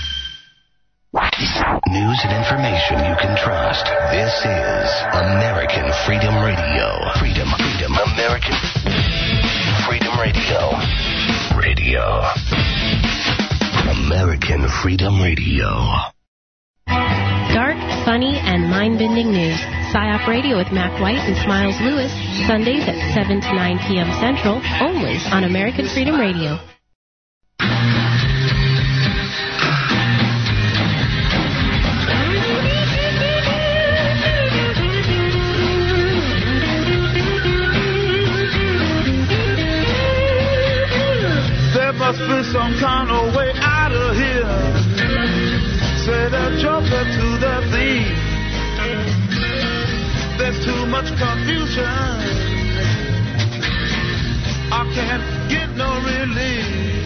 News and information you can trust. This is American Freedom Radio. Freedom, freedom, American Freedom Radio. Radio. American Freedom Radio. Dark, funny, and mind-bending news. PsyOp Radio with Mac White and Smiles Lewis. Sundays at seven to nine p.m. Central, only on American Freedom Radio. Must be some kind of way out of here. Say the joker to the thief. There's too much confusion. I can't get no relief.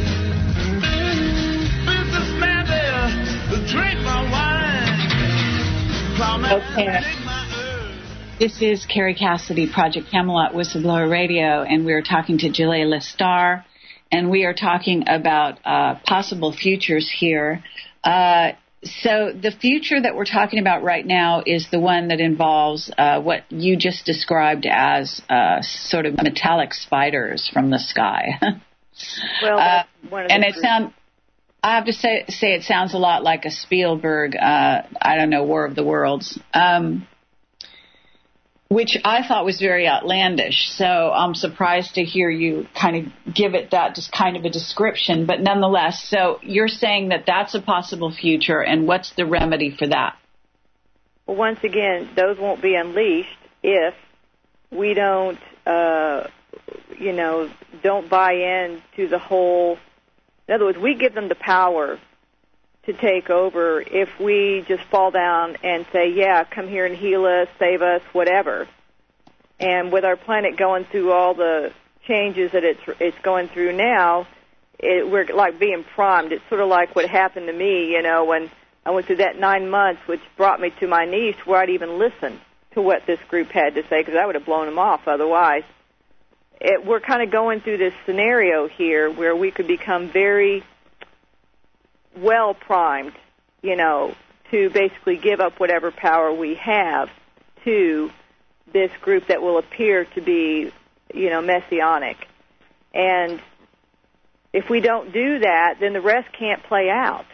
Businessman there, drink my wine. Okay. This is Carrie Cassidy, Project Camelot Whistleblower Radio, and we're talking to Jaleh Lestar. And we are talking about uh, possible futures here. Uh, so the future that we're talking about right now is the one that involves uh, what you just described as uh, sort of metallic spiders from the sky. Well, that's one of the and it sound. I have to say, say it sounds a lot like a Spielberg, uh, I don't know, War of the Worlds. Um, which I thought was very outlandish. So I'm surprised to hear you kind of give it that just kind of a description. But nonetheless, so you're saying that that's a possible future, and what's the remedy for that? Well, once again, those won't be unleashed if we don't, uh, you know, don't buy in to the whole. In other words, we give them the power to take over if we just fall down and say, yeah, come here and heal us, save us, whatever. And with our planet going through all the changes that it's it's going through now, it, we're like being primed. It's sort of like what happened to me, you know, when I went through that nine months, which brought me to my knees where I'd even listen to what this group had to say, because I would have blown them off otherwise. It, we're kind of going through this scenario here where we could become very well primed, you know, to basically give up whatever power we have to this group that will appear to be, you know, messianic. And if we don't do that, then the rest can't play out.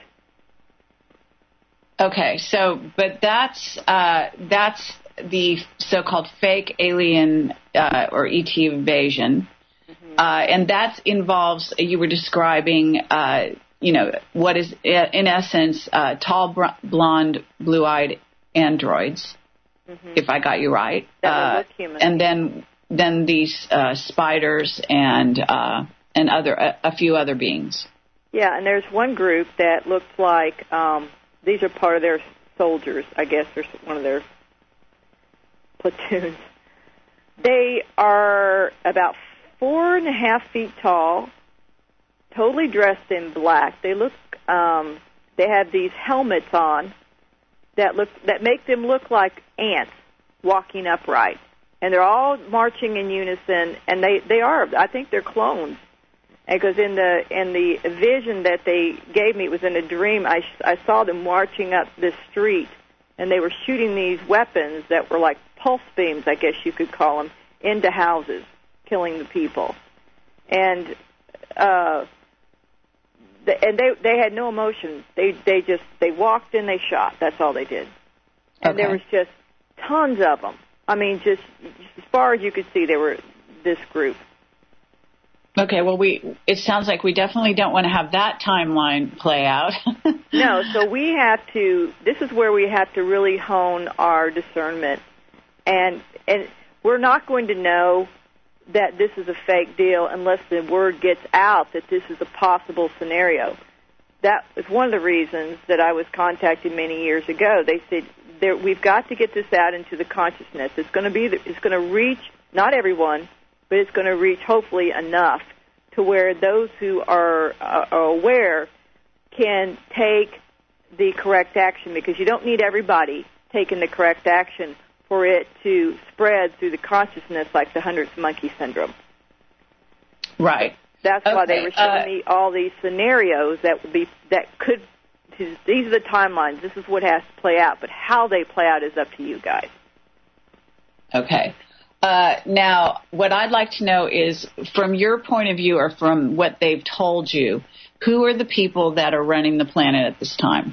Okay, so, but that's uh, that's the so-called fake alien uh, or E T invasion, mm-hmm. uh, and that involves, you were describing, uh, you know, what is, in essence, uh, tall, blonde, blue-eyed androids, mm-hmm. if I got you right. That uh, would look human. And then then these uh, spiders and uh, and other a, a few other beings. Yeah, and there's one group that looks like um, these are part of their soldiers, I guess, or one of their platoons. They are about four and a half feet tall, totally dressed in black. They look, um, they have these helmets on that look that make them look like ants walking upright, and they're all marching in unison. And they, they are, I think, they're clones. Because in the in the vision that they gave me, it was in a dream. I I saw them marching up this street, and they were shooting these weapons that were like pulse beams, I guess you could call them, into houses, killing the people. And uh, the, and they they had no emotion. They they just they walked and they shot. That's all they did. And okay. there was just tons of them. I mean, just, just as far as you could see, there were this group. Okay, well, we it sounds like we definitely don't want to have that timeline play out. No, so we have to, this is where we have to really hone our discernment. And and we're not going to know that this is a fake deal unless the word gets out that this is a possible scenario. That was one of the reasons that I was contacted many years ago. They said, there, we've got to get this out into the consciousness. It's going to be, it's going to reach, not everyone, but it's going to reach hopefully enough to where those who are, uh, are aware can take the correct action, because you don't need everybody taking the correct action for it to spread through the consciousness like the hundredth monkey syndrome. Right. That's okay. why they were showing uh, me all these scenarios that would be that could. These are the timelines. This is what has to play out, but how they play out is up to you guys. Okay. Uh, now, what I'd like to know is, from your point of view or from what they've told you, who are the people that are running the planet at this time?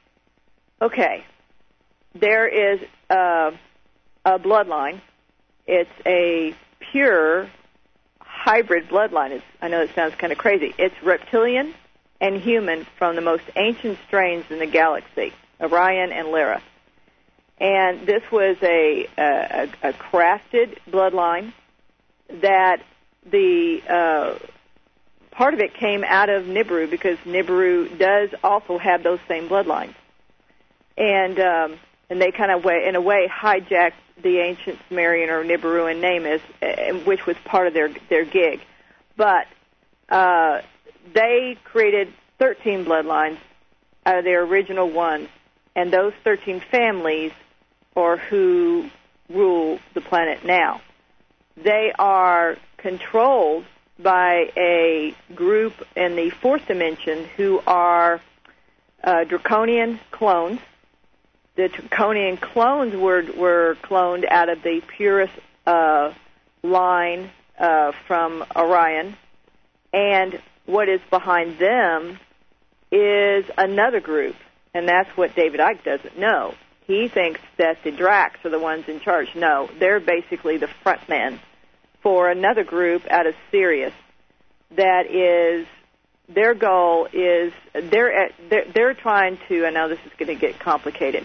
Okay. There is uh, a bloodline. It's a pure hybrid bloodline. It's, I know it sounds kind of crazy. It's reptilian and human from the most ancient strains in the galaxy, Orion and Lyra. And this was a, a, a crafted bloodline that the uh, part of it came out of Nibiru, because Nibiru does also have those same bloodlines. And um, and they kind of, way, in a way, hijacked the ancient Sumerian or Nibiruan name, as, uh, which was part of their, their gig. But uh, they created thirteen bloodlines out of their original ones, and those thirteen families or who rule the planet now. They are controlled by a group in the fourth dimension who are uh, draconian clones. The draconian clones were were cloned out of the purest uh, line uh, from Orion, and what is behind them is another group, and that's what David Icke doesn't know. He thinks that the Dracs are the ones in charge. No, they're basically the front men for another group out of Sirius that is, their goal is, they're, they're, they're trying to, I know this is going to get complicated,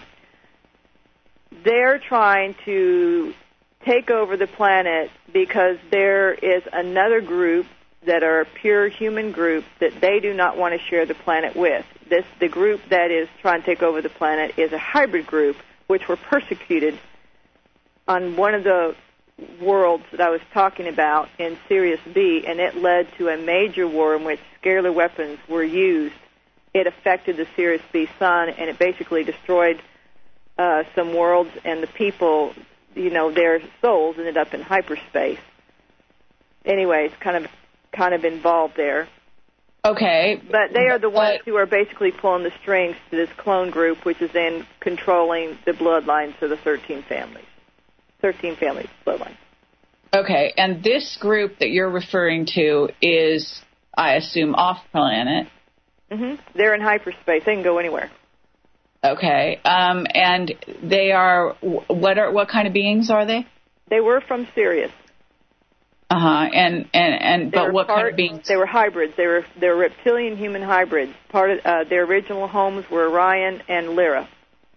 they're trying to take over the planet because there is another group that are a pure human group that they do not want to share the planet with. This, the group that is trying to take over the planet is a hybrid group, which were persecuted on one of the worlds that I was talking about in Sirius B, and it led to a major war in which scalar weapons were used. It affected the Sirius B sun, and it basically destroyed uh, some worlds, and the people, you know, their souls ended up in hyperspace. Anyway, it's kind of kind of involved there. Okay. But they are the ones who are basically pulling the strings to this clone group, which is then controlling the bloodlines of the thirteen families. thirteen family bloodlines. Okay, and this group that you're referring to is, I assume, off-planet. Mm-hmm. They're in hyperspace. They can go anywhere. Okay, um, and they are, what are what kind of beings are they? They were from Sirius. Uh huh. And and and They but were what part, kind of beings? They were hybrids. They were they were reptilian human hybrids. Part of uh, their original homes were Orion and Lyra.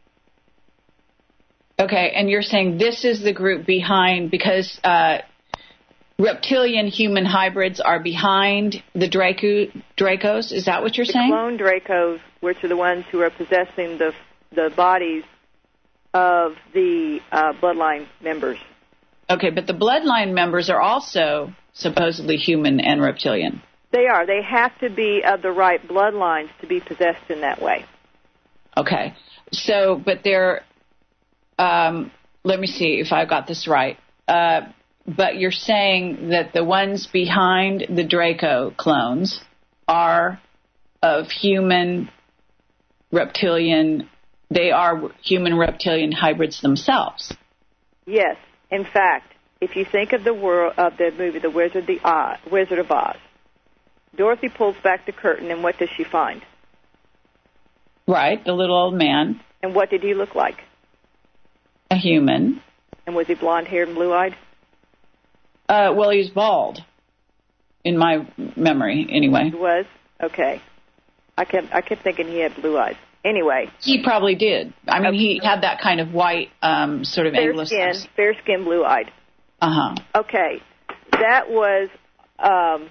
Okay, and you're saying this is the group behind, because uh, reptilian human hybrids are behind the Draco, Dracos? Is that what you're the saying? Clone Dracos, which are the ones who are possessing the the bodies of the uh, bloodline members. Okay, but the bloodline members are also supposedly human and reptilian. They are. They have to be of the right bloodlines to be possessed in that way. Okay, so, but they're... Um, let me see if I got this right. Uh, but you're saying that the ones behind the Draco clones are of human reptilian, they are human reptilian hybrids themselves. Yes. In fact, if you think of the world of the movie The Wizard, the Oz, Wizard of Oz, Dorothy pulls back the curtain, and what does she find? Right, the little old man. And what did he look like? A human. And was he blonde-haired and blue-eyed? Uh, well, he was bald, in my memory, anyway. He was? Okay. I kept I kept thinking he had blue eyes. Anyway. He probably did. I mean, okay. He had that kind of white um, sort of fair skin, fair skin, blue-eyed. Uh-huh. Okay. That was um,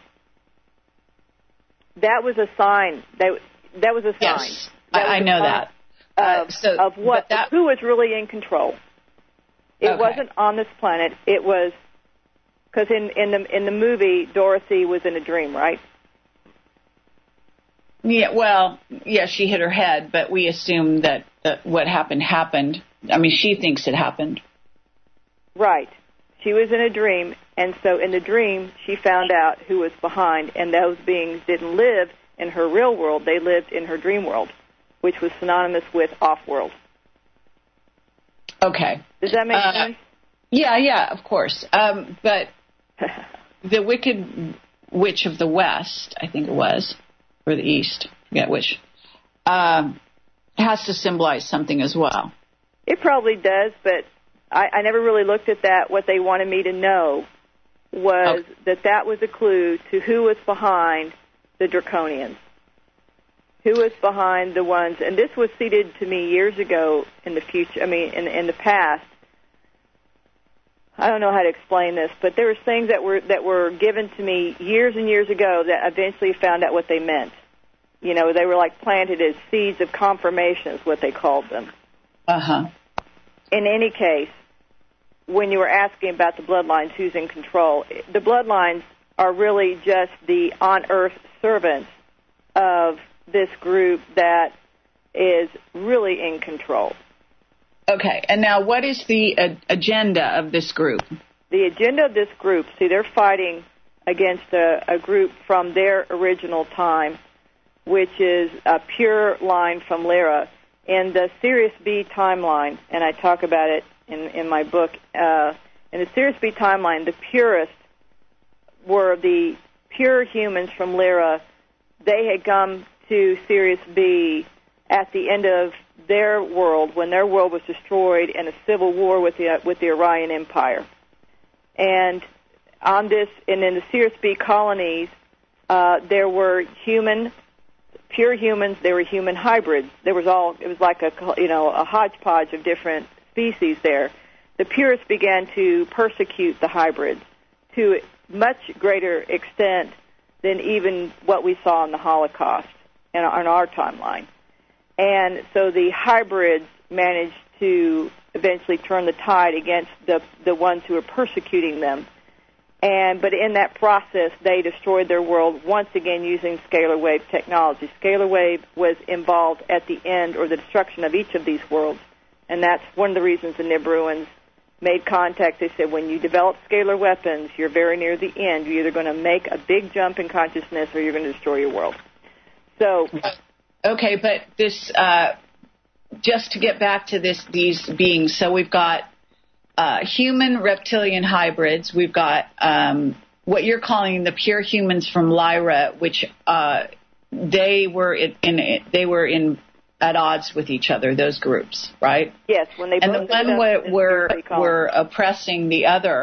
that was a sign. That, that was a sign. Yes, I, I know that. Of, uh, so, of what, that, who was really in control. It okay. wasn't on this planet. It was, because in, in, the, in the movie, Dorothy was in a dream, right? Yeah, well, yeah, she hit her head, but we assume that, that what happened happened. I mean, she thinks it happened. Right. She was in a dream, and so in the dream, she found out who was behind, and those beings didn't live in her real world. They lived in her dream world, which was synonymous with off-world. Okay. Does that make uh, sense? Yeah, yeah, of course. Um, but the Wicked Witch of the West, I think it was, or the East, I forget which, um, has to symbolize something as well. It probably does, but I, I never really looked at that. What they wanted me to know was okay. that that was a clue to who was behind the Draconians. Who was behind the ones, and this was seeded to me years ago in the future, I mean, in, in the past. I don't know how to explain this, but there were things that were that were given to me years and years ago that eventually found out what they meant. You know, they were like planted as seeds of confirmation is what they called them. Uh-huh. In any case, when you were asking about the bloodlines, who's in control, the bloodlines are really just the on-earth servants of this group that is really in control. Okay, and now what is the uh, agenda of this group? The agenda of this group, see, they're fighting against a, a group from their original time, which is a pure line from Lyra. In the Sirius B timeline, and I talk about it in, in my book, uh, in the Sirius B timeline, the purists were the pure humans from Lyra. They had come to Sirius B at the end of their world, when their world was destroyed in a civil war with the with the Orion Empire. And on this, and in the Sirius B colonies, uh, there were human, pure humans. There were human hybrids. There was all. It was like a you know a hodgepodge of different species there. The purists began to persecute the hybrids to a much greater extent than even what we saw in the Holocaust in our, in our timeline. And so the hybrids managed to eventually turn the tide against the the ones who were persecuting them. And but in that process, they destroyed their world once again using scalar wave technology. Scalar wave was involved at the end or the destruction of each of these worlds. And that's one of the reasons the Nibruans made contact. They said, when you develop scalar weapons, you're very near the end. You're either going to make a big jump in consciousness or you're going to destroy your world. So... Okay, but this, uh, just to get back to this, these beings, so we've got uh, human reptilian hybrids, we've got um, what you're calling the pure humans from Lyra, which uh, they were in, in they were in at odds with each other, those groups, right? Yes, when they and the one were were, were oppressing the other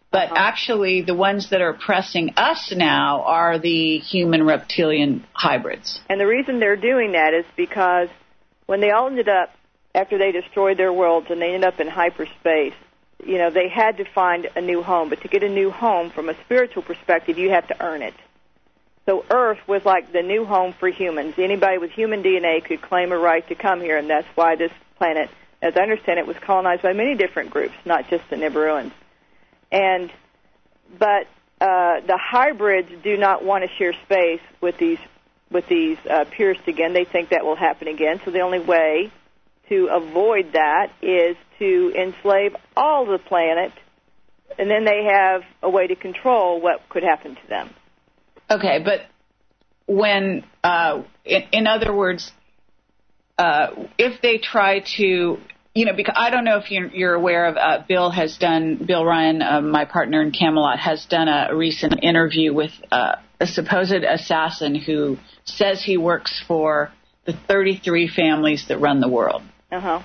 But Uh-huh. actually, the ones that are oppressing us now are the human-reptilian hybrids. And the reason they're doing that is because when they all ended up, after they destroyed their worlds and they ended up in hyperspace, you know, they had to find a new home. But to get a new home, from a spiritual perspective, you have to earn it. So Earth was like the new home for humans. Anybody with human D N A could claim a right to come here, and that's why this planet, as I understand it, was colonized by many different groups, not just the Nibiruans. And but uh, the hybrids do not want to share space with these with these uh, purists again. They think that will happen again. So the only way to avoid that is to enslave all the planet, and then they have a way to control what could happen to them. Okay, but when, uh, in, in other words, uh, if they try to, you know, because I don't know if you're, you're aware of, uh, Bill has done, Bill Ryan, uh, my partner in Camelot, has done a recent interview with uh, a supposed assassin who says he works for the thirty-three families that run the world. Uh-huh.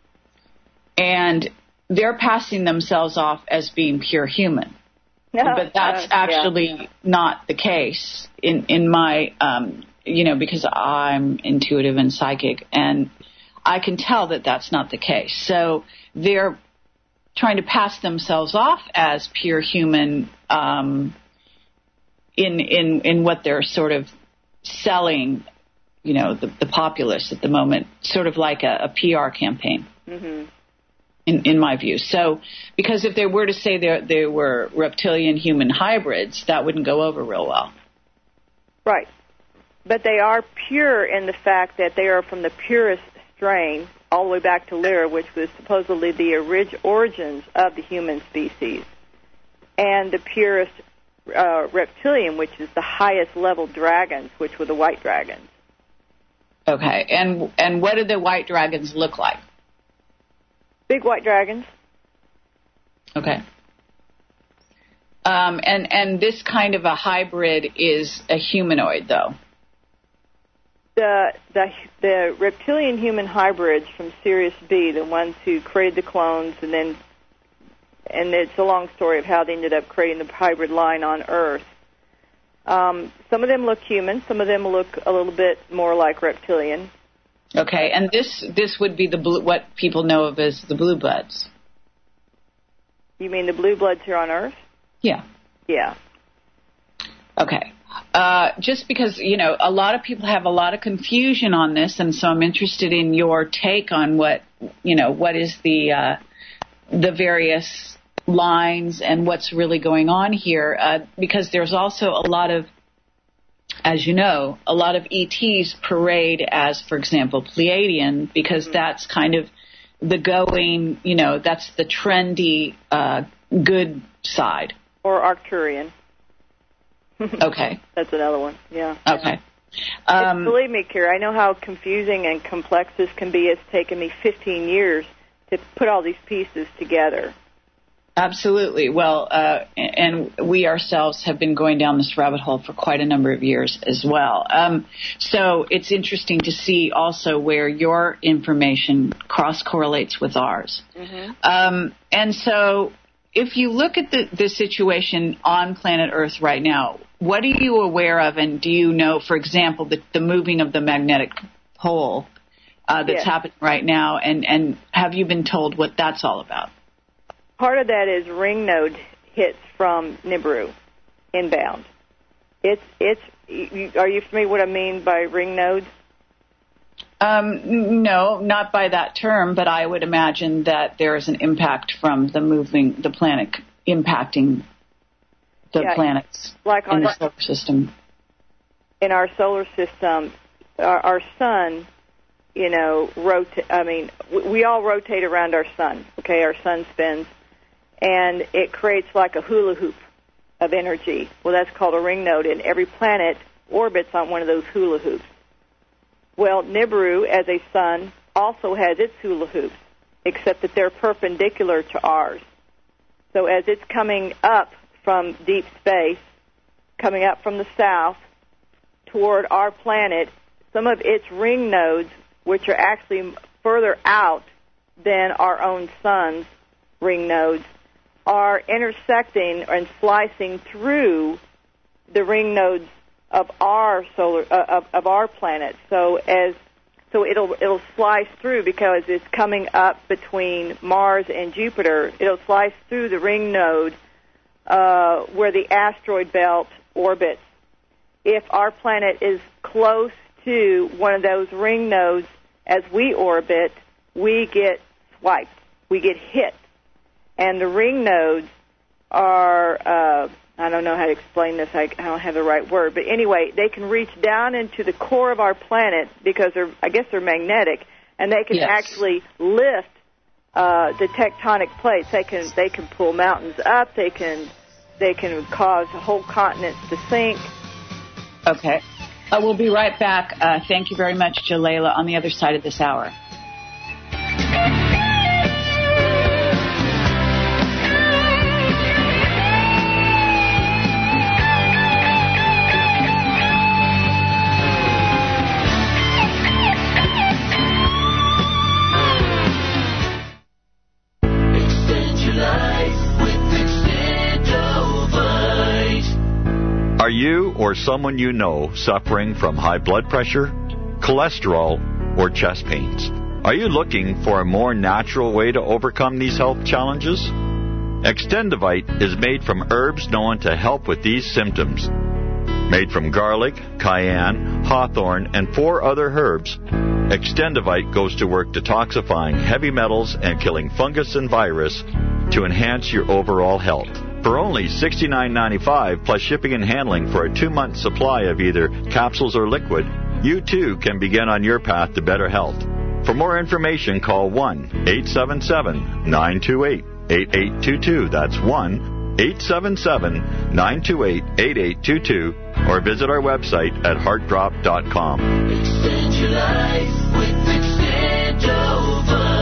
And they're passing themselves off as being pure human. No, but that's uh, actually yeah. not the case in, in my, um, you know, because I'm intuitive and psychic, and I can tell that that's not the case. So they're trying to pass themselves off as pure human um, in, in, in what they're sort of selling, you know, the, the populace at the moment, sort of like a, a P R campaign. Mm-hmm. In, in my view. So, because if they were to say they they were reptilian-human hybrids, that wouldn't go over real well. Right. But they are pure in the fact that they are from the purest strain, all the way back to Lyra, which was supposedly the orig- origins of the human species, and the purest uh, reptilian, which is the highest level dragons, which were the white dragons. Okay. And and what do the white dragons look like? Big white dragons. Okay. Um, and, and this kind of a hybrid is a humanoid, though. The, the the reptilian human hybrids from Sirius B, the ones who created the clones, and then, and it's a long story of how they ended up creating the hybrid line on Earth. Um, some of them look human. Some of them look a little bit more like reptilian. Okay, and this this would be the blue, what people know of as the blue bloods. You mean the blue bloods here on Earth? Yeah. Yeah. Okay. Uh, just because, you know, a lot of people have a lot of confusion on this, and so I'm interested in your take on what, you know, what is the uh, the various lines and what's really going on here, uh, because there's also a lot of, as you know, a lot of E Ts parade as, for example, Pleiadian, because mm-hmm. that's kind of the going, you know, that's the trendy uh, good side. Or Arcturian. Okay. That's another one, yeah. Okay. Um, believe me, Kira, I know how confusing and complex this can be. It's taken me fifteen years to put all these pieces together. Absolutely. Well, uh, and we ourselves have been going down this rabbit hole for quite a number of years as well. Um, so it's interesting to see also where your information cross-correlates with ours. Mm-hmm. Um, and so if you look at the, the situation on planet Earth right now, what are you aware of, and do you know, for example, the, the moving of the magnetic pole uh, that's yes. happening right now, and, and have you been told what that's all about? Part of that is ring node hits from Nibiru, inbound. It's it's. You, are you familiar with what I mean by ring nodes? Um, no, not by that term, but I would imagine that there is an impact from the moving, the planet impacting the yeah, planets like in the our, solar system. In our solar system, our, our sun, you know, rotate. I mean, we, we all rotate around our sun. Okay, our sun spins. And it creates like a hula hoop of energy. Well, that's called a ring node, and every planet orbits on one of those hula hoops. Well, Nibiru, as a sun, also has its hula hoops, except that they're perpendicular to ours. So as it's coming up from deep space, coming up from the south toward our planet, some of its ring nodes, which are actually further out than our own sun's ring nodes, are intersecting and slicing through the ring nodes of our solar uh, of, of our planet. So as so it'll it'll slice through because it's coming up between Mars and Jupiter. It'll slice through the ring node uh, where the asteroid belt orbits. If our planet is close to one of those ring nodes as we orbit, we get swiped. We get hit. And the ring nodes are, uh, I don't know how to explain this, I, I don't have the right word, but anyway, they can reach down into the core of our planet because they're, I guess they're magnetic, and they can Yes. actually lift uh, the tectonic plates. They can they can pull mountains up, they can they can cause whole continents to sink. Okay. Uh, we'll be right back. Uh, thank you very much, Jalila, on the other side of this hour. Are you or someone you know suffering from high blood pressure, cholesterol, or chest pains? Are you looking for a more natural way to overcome these health challenges? Extendivite is made from herbs known to help with these symptoms. Made from garlic, cayenne, hawthorn, and four other herbs, Extendivite goes to work detoxifying heavy metals and killing fungus and virus to enhance your overall health. For only sixty-nine ninety-five plus shipping and handling for a two-month supply of either capsules or liquid, you too can begin on your path to better health. For more information, call one eight seven seven, nine two eight, eight eight two two. That's one eight seven seven, nine two eight, eight eight two two, or visit our website at heart drop dot com. Extend your life with Extendovite.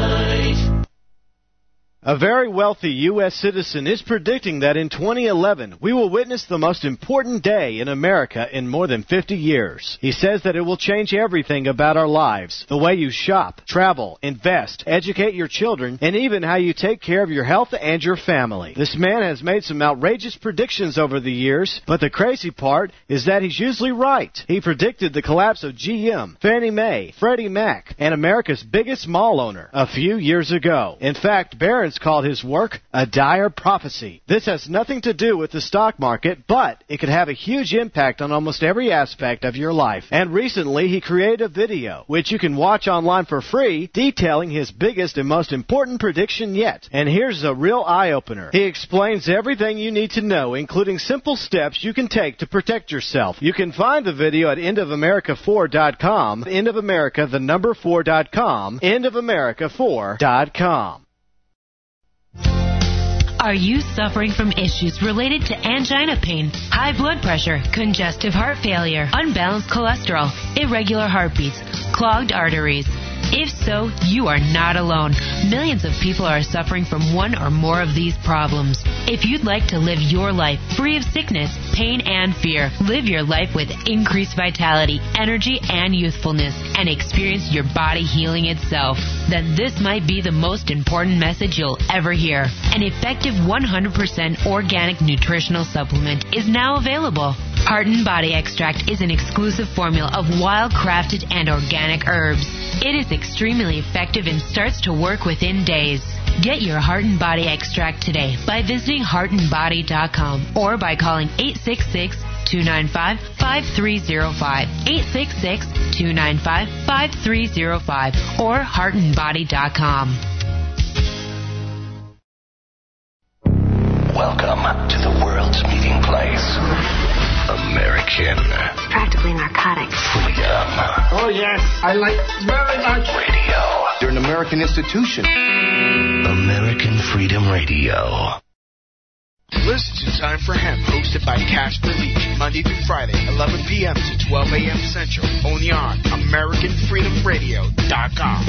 A very wealthy U S citizen is predicting that in twenty eleven, we will witness the most important day in America in more than fifty years. He says that it will change everything about our lives, the way you shop, travel, invest, educate your children, and even how you take care of your health and your family. This man has made some outrageous predictions over the years, but the crazy part is that he's usually right. He predicted the collapse of G M, Fannie Mae, Freddie Mac, and America's biggest mall owner a few years ago. In fact, Barron's called his work a dire prophecy. This has nothing to do with the stock market, but it could have a huge impact on almost every aspect of your life. And recently, he created a video, which you can watch online for free, detailing his biggest and most important prediction yet. And here's a real eye-opener. He explains everything you need to know, including simple steps you can take to protect yourself. You can find the video at end of america four dot com, End of America, the number four dot com, end of america four dot com. Are you suffering from issues related to angina pain, high blood pressure, congestive heart failure, unbalanced cholesterol, irregular heartbeats, clogged arteries? If so, you are not alone. Millions of people are suffering from one or more of these problems. If you'd like to live your life free of sickness, pain, and fear, live your life with increased vitality, energy, and youthfulness, and experience your body healing itself, then this might be the most important message you'll ever hear. An effective one hundred percent organic nutritional supplement is now available. Heart and Body Extract is an exclusive formula of wild-crafted and organic herbs. It is extremely effective and starts to work within days. Get your Heart and Body Extract today by visiting heart and body dot com or by calling eight six six, two nine five, five three zero five, eight six six, two nine five, five three zero five, or heart and body dot com. Welcome to the world's meeting place. American. It's practically narcotic. Freedom. Oh, yes. I like very much. Radio. You're an American institution. American Freedom Radio. Listen to Time for Hemp, hosted by Casper Leach, Monday through Friday, eleven p.m. to twelve a.m. Central, only on American Freedom Radio dot com.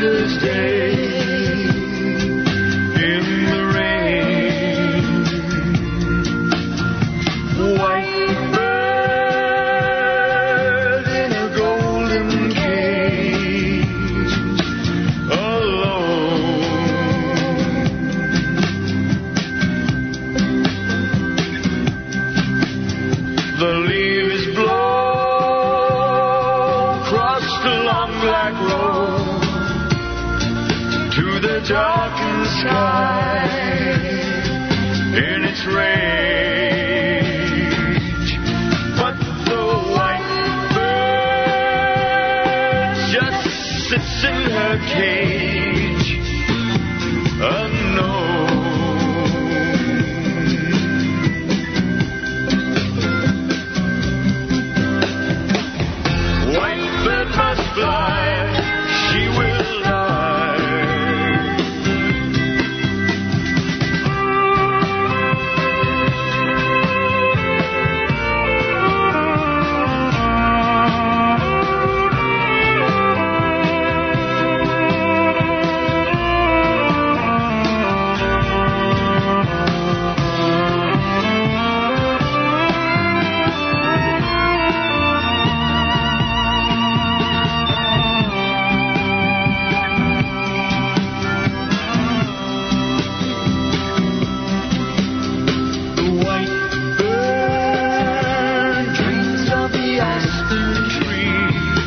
winter's day in the rain. White bird in a golden cage, alone. The leaves blow across the long black road to the darkened sky in its rage. But the white bird just sits in her cage, unknown. White bird must fly, she will die. The white bird dreams of the aspen tree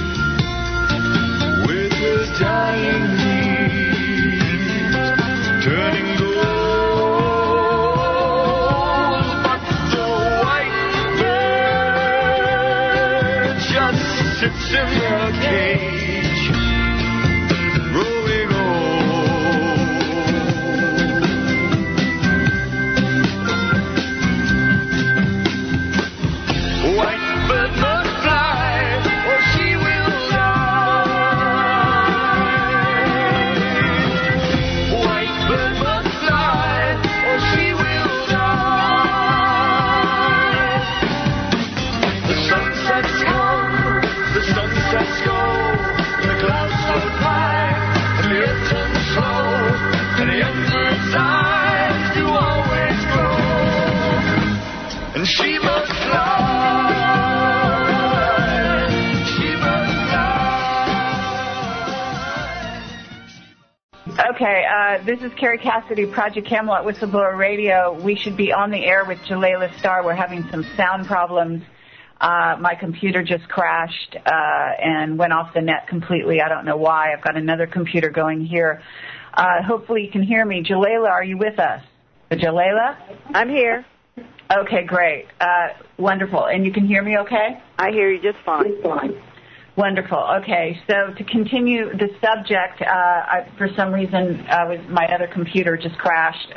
with her dying leaves turning gold. But the white bird just sits in her cage, growing old. White bird must fly, or she will die. White bird must fly, or she will die. The sunsets come, the sunsets go, and the clouds float by, and the earth turns slow, and the emperor's eyes do always glow. And she must fly. She must fly. Okay, uh, this is Carrie Cassidy, Project Camelot Whistleblower Radio. We should be on the air with Jalela Starr. We're having some sound problems. Uh, my computer just crashed uh, and went off the net completely. I don't know why. I've got another computer going here. Uh, hopefully you can hear me. Jalela, are you with us? Jalela? I'm here. Okay, great. Uh, wonderful. And you can hear me okay? I hear you just fine. Wonderful. Okay, so to continue the subject, uh, I, for some reason, uh, was, my other computer just crashed.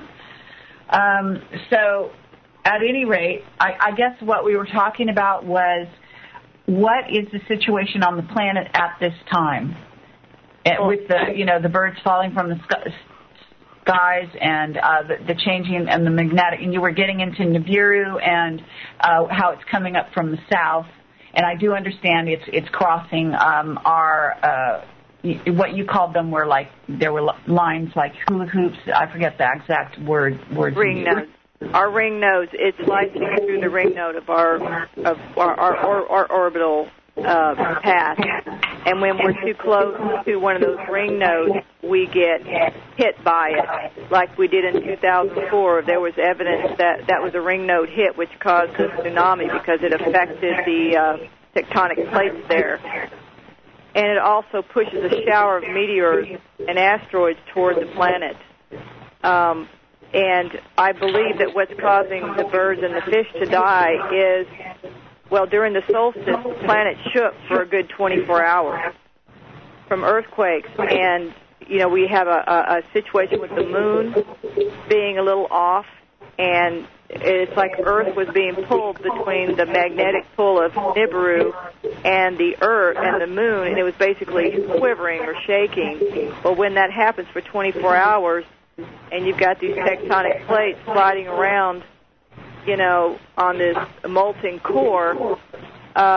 um, so, at any rate, I, I guess what we were talking about was what is the situation on the planet at this time, and with the you know the birds falling from the sky, skies and uh, the, the changing and the magnetic. And you were getting into Nibiru and uh, how it's coming up from the south. And I do understand it's it's crossing um, our uh, what you called them were like there were lines like hula hoops. I forget the exact word words. Ring nodes. Our ring nodes. It's slicing through the ring node of our of our our, our, our orbital uh, path. And when we're too close to one of those ring nodes, we get hit by it, like we did in two thousand four. There was evidence that that was a ring node hit, which caused a tsunami because it affected the uh, tectonic plates there. And it also pushes a shower of meteors and asteroids toward the planet. Um, and I believe that what's causing the birds and the fish to die is, well, during the solstice, the planet shook for a good twenty-four hours from earthquakes. And, you know, we have a, a, a situation with the moon being a little off, and it's like Earth was being pulled between the magnetic pull of Nibiru and the Earth and the moon, and it was basically quivering or shaking. Well, when that happens for twenty-four hours, and you've got these tectonic plates sliding around, you know, on this molten core, uh,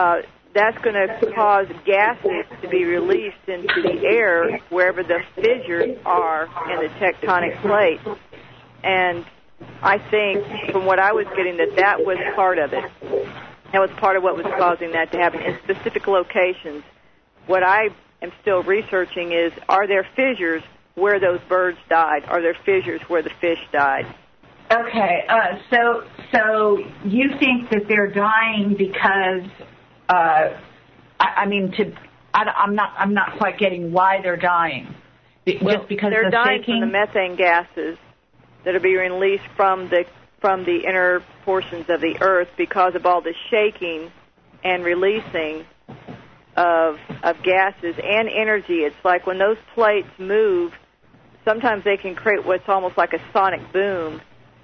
that's going to cause gases to be released into the air wherever the fissures are in the tectonic plate. And I think, from what I was getting, that that was part of it. That was part of what was causing that to happen in specific locations. What I am still researching is, are there fissures where those birds died? Are there fissures where the fish died? Okay, uh, so so you think that they're dying because, uh, I, I mean, to I, I'm not I'm not quite getting why they're dying. Be, well, just because they're dying shaking? from the methane gases that are being released from the from the inner portions of the Earth because of all the shaking and releasing of of gases and energy. It's like when those plates move, sometimes they can create what's almost like a sonic boom,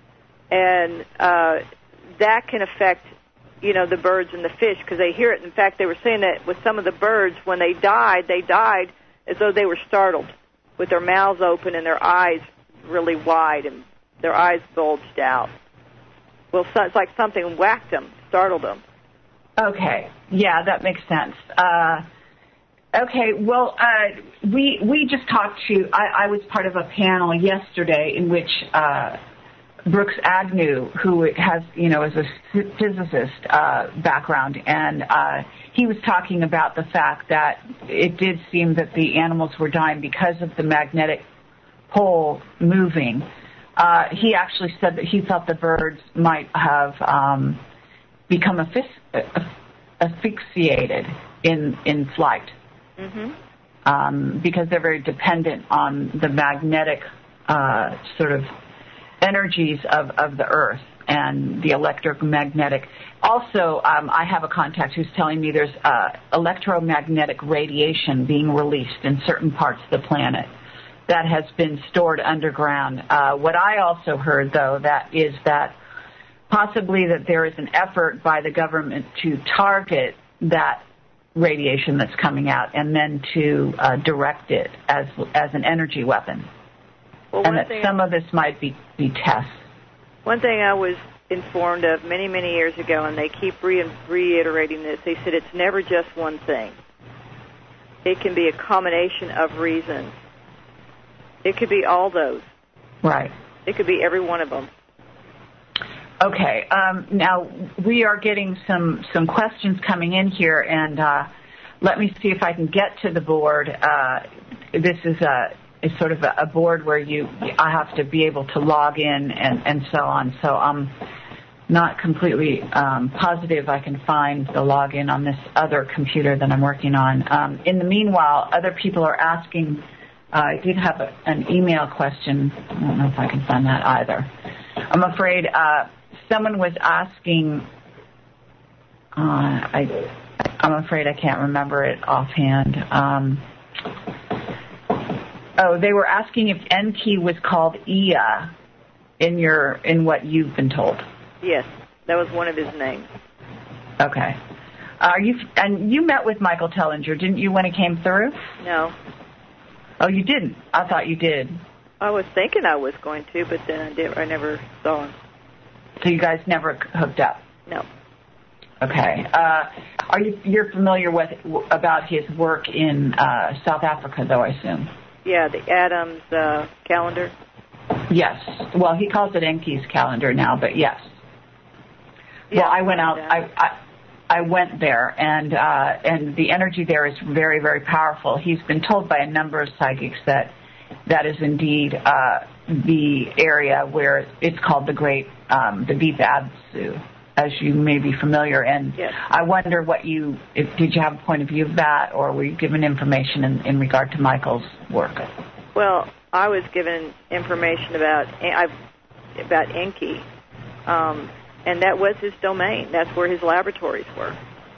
and uh, that can affect, you know, the birds and the fish because they hear it. In fact, they were saying that with some of the birds, when they died, they died as though they were startled, with their mouths open and their eyes really wide and their eyes bulged out. Well, so it's like something whacked them, startled them. Okay, yeah, that makes sense. Uh, okay, well, uh, we we just talked to, I, I was part of a panel yesterday in which uh, Brooks Agnew, who has, you know, is a physicist uh, background, and uh, he was talking about the fact that it did seem that the animals were dying because of the magnetic pole moving. Uh, he actually said that he thought the birds might have um, become asphy- asphyxiated in in flight, mm-hmm. um, because they're very dependent on the magnetic uh, sort of energies of, of the Earth and the electromagnetic. Also, um, I have a contact who's telling me there's uh, electromagnetic radiation being released in certain parts of the planet that has been stored underground. Uh, what I also heard, though, that is that possibly that there is an effort by the government to target that radiation that's coming out and then to uh, direct it as as an energy weapon. Well, and that some of this might be, be tests. One thing I was informed of many, many years ago, and they keep re- reiterating this, they said it's never just one thing. It can be a combination of reasons. It could be all those. Right. It could be every one of them. Okay. Um, now, we are getting some, some questions coming in here, and uh, let me see if I can get to the board. Uh, this is a, is sort of a, a board where you I have to be able to log in and, and so on. So I'm not completely um, positive I can find the login on this other computer that I'm working on. Um, in the meanwhile, other people are asking. Uh, I did have a, an email question. I don't know if I can find that either. I'm afraid uh, someone was asking. Uh, I, I'm afraid I can't remember it offhand. Um, oh, they were asking if Enki was called Ea in your in what you've been told. Yes, that was one of his names. Okay. Are you and you met with Michael Tellinger, didn't you, when he came through? No. Oh, you didn't? I thought you did. I was thinking I was going to, but then I did. I never saw him. So you guys never hooked up? No. Okay. Uh, are you you're familiar with about his work in uh, South Africa, though? I assume. Yeah, the Adams uh, calendar. Yes. Well, he calls it Enki's calendar now, but yes. Yeah, well, I went out. I, I I went there, and uh, and the energy there is very, very powerful. He's been told by a number of psychics that that is indeed uh, the area where it's called the Great, um, the Deep Absu, as you may be familiar. And yes. I wonder what you, if, did you have a point of view of that, or were you given information in, in regard to Michael's work? Well, I was given information about about Enki. Um, And that was his domain. That's where his laboratories were.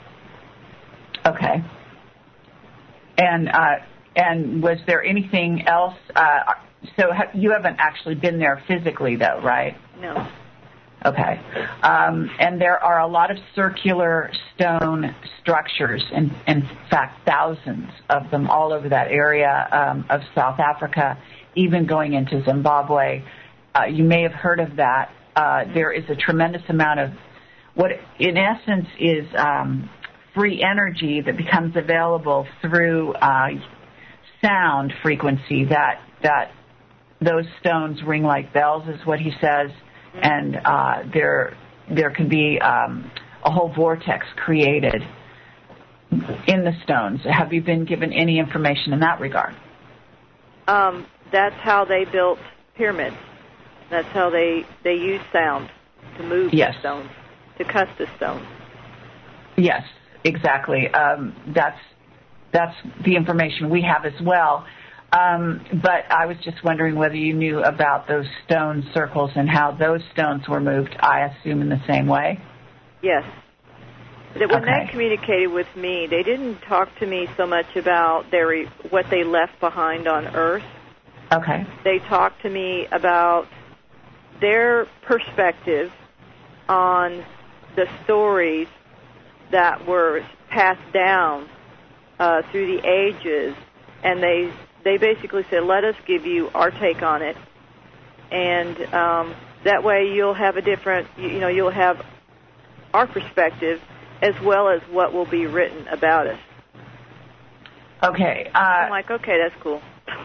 Okay. And uh, and was there anything else? Uh, so ha- you haven't actually been there physically, though, right? No. Okay. Um, and there are a lot of circular stone structures, in, in fact, thousands of them all over that area um, of South Africa, even going into Zimbabwe. Uh, you may have heard of that. Uh, there is a tremendous amount of what, in essence, is um, free energy that becomes available through uh, sound frequency. That that those stones ring like bells, is what he says, and uh, there there can be um, a whole vortex created in the stones. Have you been given any information in that regard? Um, that's how they built pyramids. That's how they, they use sound to move yes. the stones, to cut the stones. Yes, exactly. Um, that's that's the information we have as well. Um, but I was just wondering whether you knew about those stone circles and how those stones were moved, I assume in the same way? Yes. That when okay. they communicated with me, they didn't talk to me so much about their what they left behind on Earth. Okay. They talked to me about their perspective on the stories that were passed down uh, through the ages, and they they basically said, "Let us give you our take on it, and um, that way you'll have a different, you, you know, you'll have our perspective." As well as what will be written about us. Okay. Uh, I'm like, okay, that's cool.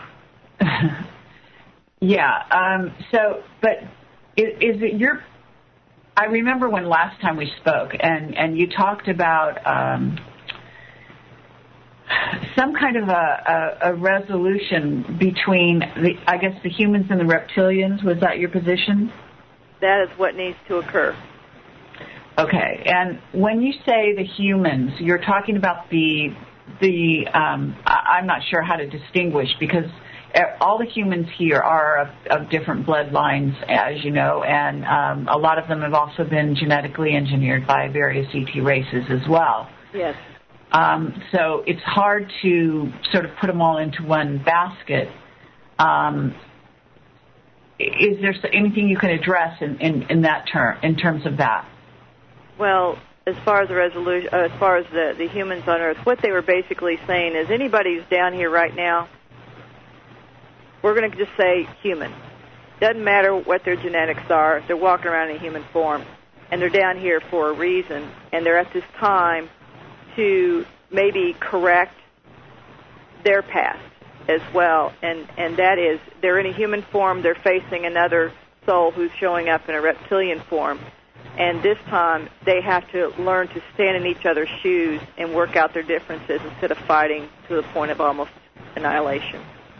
yeah. Um, so, but is, is it your? I remember when last time we spoke, and, and you talked about um, some kind of a, a, a resolution between, the, I guess, the humans and the reptilians. Was that your position? That is what needs to occur. Okay, and when you say the humans, you're talking about the the. Um, I'm not sure how to distinguish because all the humans here are of, of different bloodlines, as you know, and um, a lot of them have also been genetically engineered by various E T races as well. Yes. Um, so it's hard to sort of put them all into one basket. Um, is there anything you can address in, in, in that term, in terms of that? Well, as far as the resolution, uh, as far as the, the humans on Earth, what they were basically saying is anybody who's down here right now, we're going to just say human. Doesn't matter what their genetics are. They're walking around in human form, and they're down here for a reason, and they're at this time to maybe correct their past as well, and, and that is they're in a human form. They're facing another soul who's showing up in a reptilian form. And this time, they have to learn to stand in each other's shoes and work out their differences instead of fighting to the point of almost annihilation.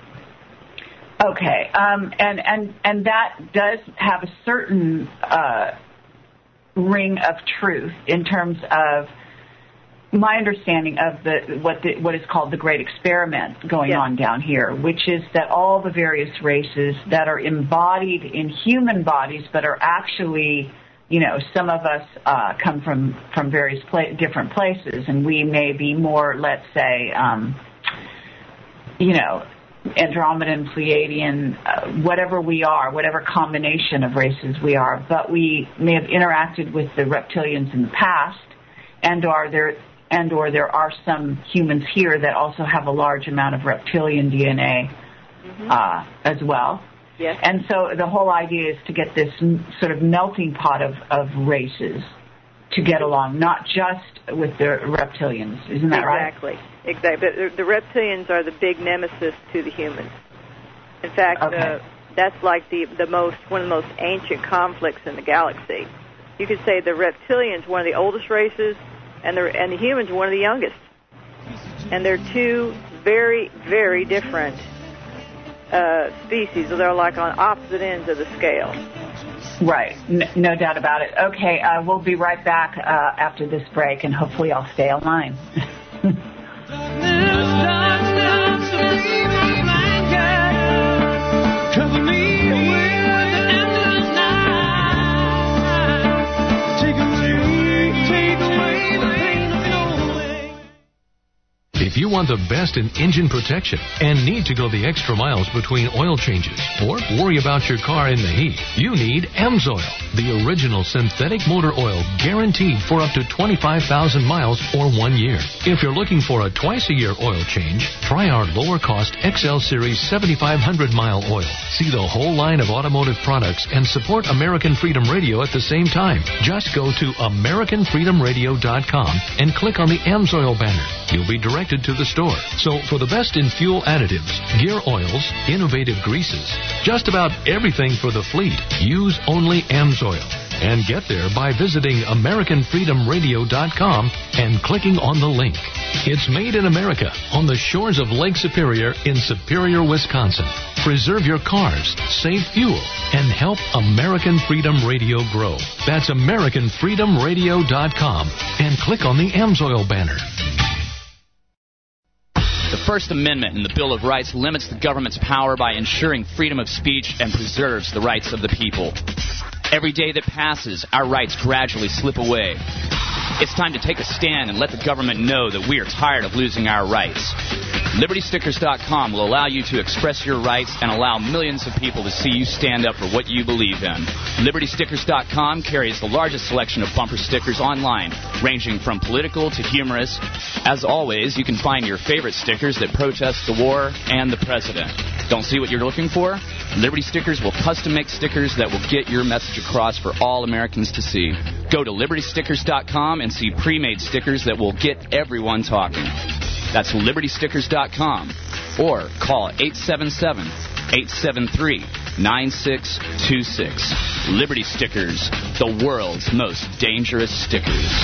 Okay, um, and, and, and that does have a certain uh, ring of truth in terms of my understanding of the what the, what is called the Great Experiment going yes. on down here, which is that all the various races that are embodied in human bodies but are actually... You know, some of us uh, come from, from various pla- different places, and we may be more, let's say, um, you know, Andromedan, Pleiadian, uh, whatever we are, whatever combination of races we are, but we may have interacted with the reptilians in the past, and or there and or there are some humans here that also have a large amount of reptilian D N A mm-hmm. uh, as well. Yes. And so the whole idea is to get this sort of melting pot of, of races to get along, not just with the reptilians. Isn't that exactly. right? Exactly. Exactly. The, the reptilians are the big nemesis to the humans. In fact, okay. uh, that's like the, the most one of the most ancient conflicts in the galaxy. You could say the reptilians, one of the oldest races, and the and the humans, one of the youngest. And they're two very, very different Uh, species, so they're like on opposite ends of the scale. Right, N- no doubt about it. Okay, uh, we'll be right back uh, after this break, and hopefully I'll stay online. If you want the best in engine protection and need to go the extra miles between oil changes or worry about your car in the heat, you need AMSOIL, the original synthetic motor oil guaranteed for up to twenty-five thousand miles or one year. If you're looking for a twice-a-year oil change, try our lower-cost X L Series seventy-five hundred mile oil. See the whole line of automotive products and support American Freedom Radio at the same time. Just go to American Freedom Radio dot com and click on the AMSOIL banner. You'll be directed to the store. So for the best in fuel additives, gear oils, innovative greases, just about everything for the fleet, use only AMSOIL. And get there by visiting American Freedom Radio dot com and clicking on the link. It's made in America on the shores of Lake Superior in Superior, Wisconsin. Preserve your cars, save fuel, and help American Freedom Radio grow. That's American Freedom Radio dot com and click on the AMSOIL banner. The First Amendment in the Bill of Rights limits the government's power by ensuring freedom of speech and preserves the rights of the people. Every day that passes, our rights gradually slip away. It's time to take a stand and let the government know that we are tired of losing our rights. Liberty Stickers dot com will allow you to express your rights and allow millions of people to see you stand up for what you believe in. Liberty Stickers dot com carries the largest selection of bumper stickers online, ranging from political to humorous. As always, you can find your favorite stickers that protest the war and the president. Don't see what you're looking for? Liberty Stickers will custom make stickers that will get your message across for all Americans to see. Go to Liberty Stickers dot com and see pre-made stickers that will get everyone talking. That's Liberty Stickers dot com or call eight seven seven, eight seven three, nine six two six. Liberty Stickers, the world's most dangerous stickers.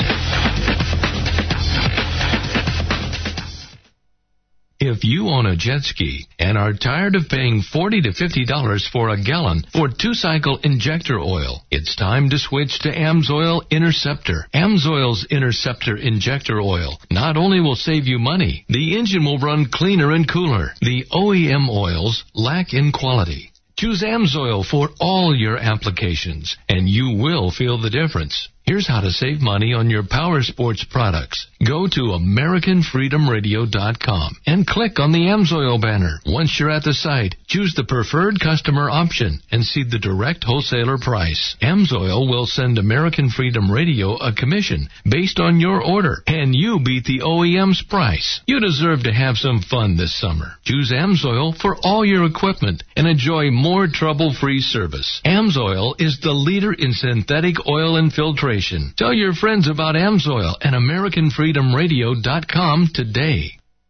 If you own a jet ski and are tired of paying forty to fifty dollars for a gallon for two-cycle injector oil, it's time to switch to AMSOIL Interceptor. AMSOIL's Interceptor injector oil not only will save you money, the engine will run cleaner and cooler. The O E M oils lack in quality. Choose AMSOIL for all your applications, and you will feel the difference. Here's how to save money on your power sports products. Go to American Freedom Radio dot com and click on the AMSOIL banner. Once you're at the site, choose the preferred customer option and see the direct wholesaler price. AMSOIL will send American Freedom Radio a commission based on your order, and you beat the O E M's price. You deserve to have some fun this summer. Choose AMSOIL for all your equipment and enjoy more trouble-free service. AMSOIL is the leader in synthetic oil infiltration. Tell your friends about AMSOIL and American Freedom Radio dot com today.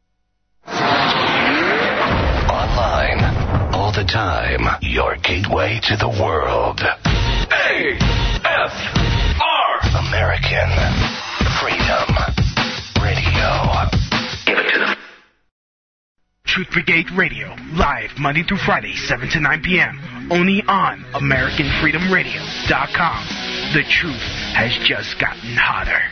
Online, all the time, your gateway to the world. A F R American Freedom Radio. Give it to them. Truth Brigade Radio, live Monday through Friday, seven to nine p.m. Only on American Freedom Radio dot com. The truth has just gotten hotter.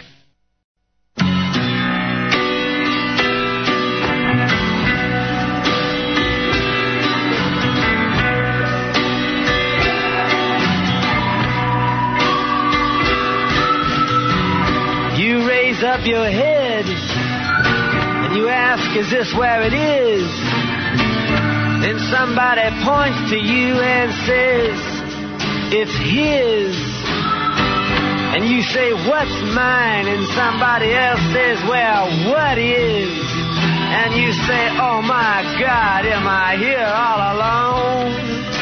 You raise up your head and you ask, is this where it is? Then somebody points to you and says, it's his. And you say, what's mine? And somebody else says, well, what is? And you say, oh my God, am I here all alone?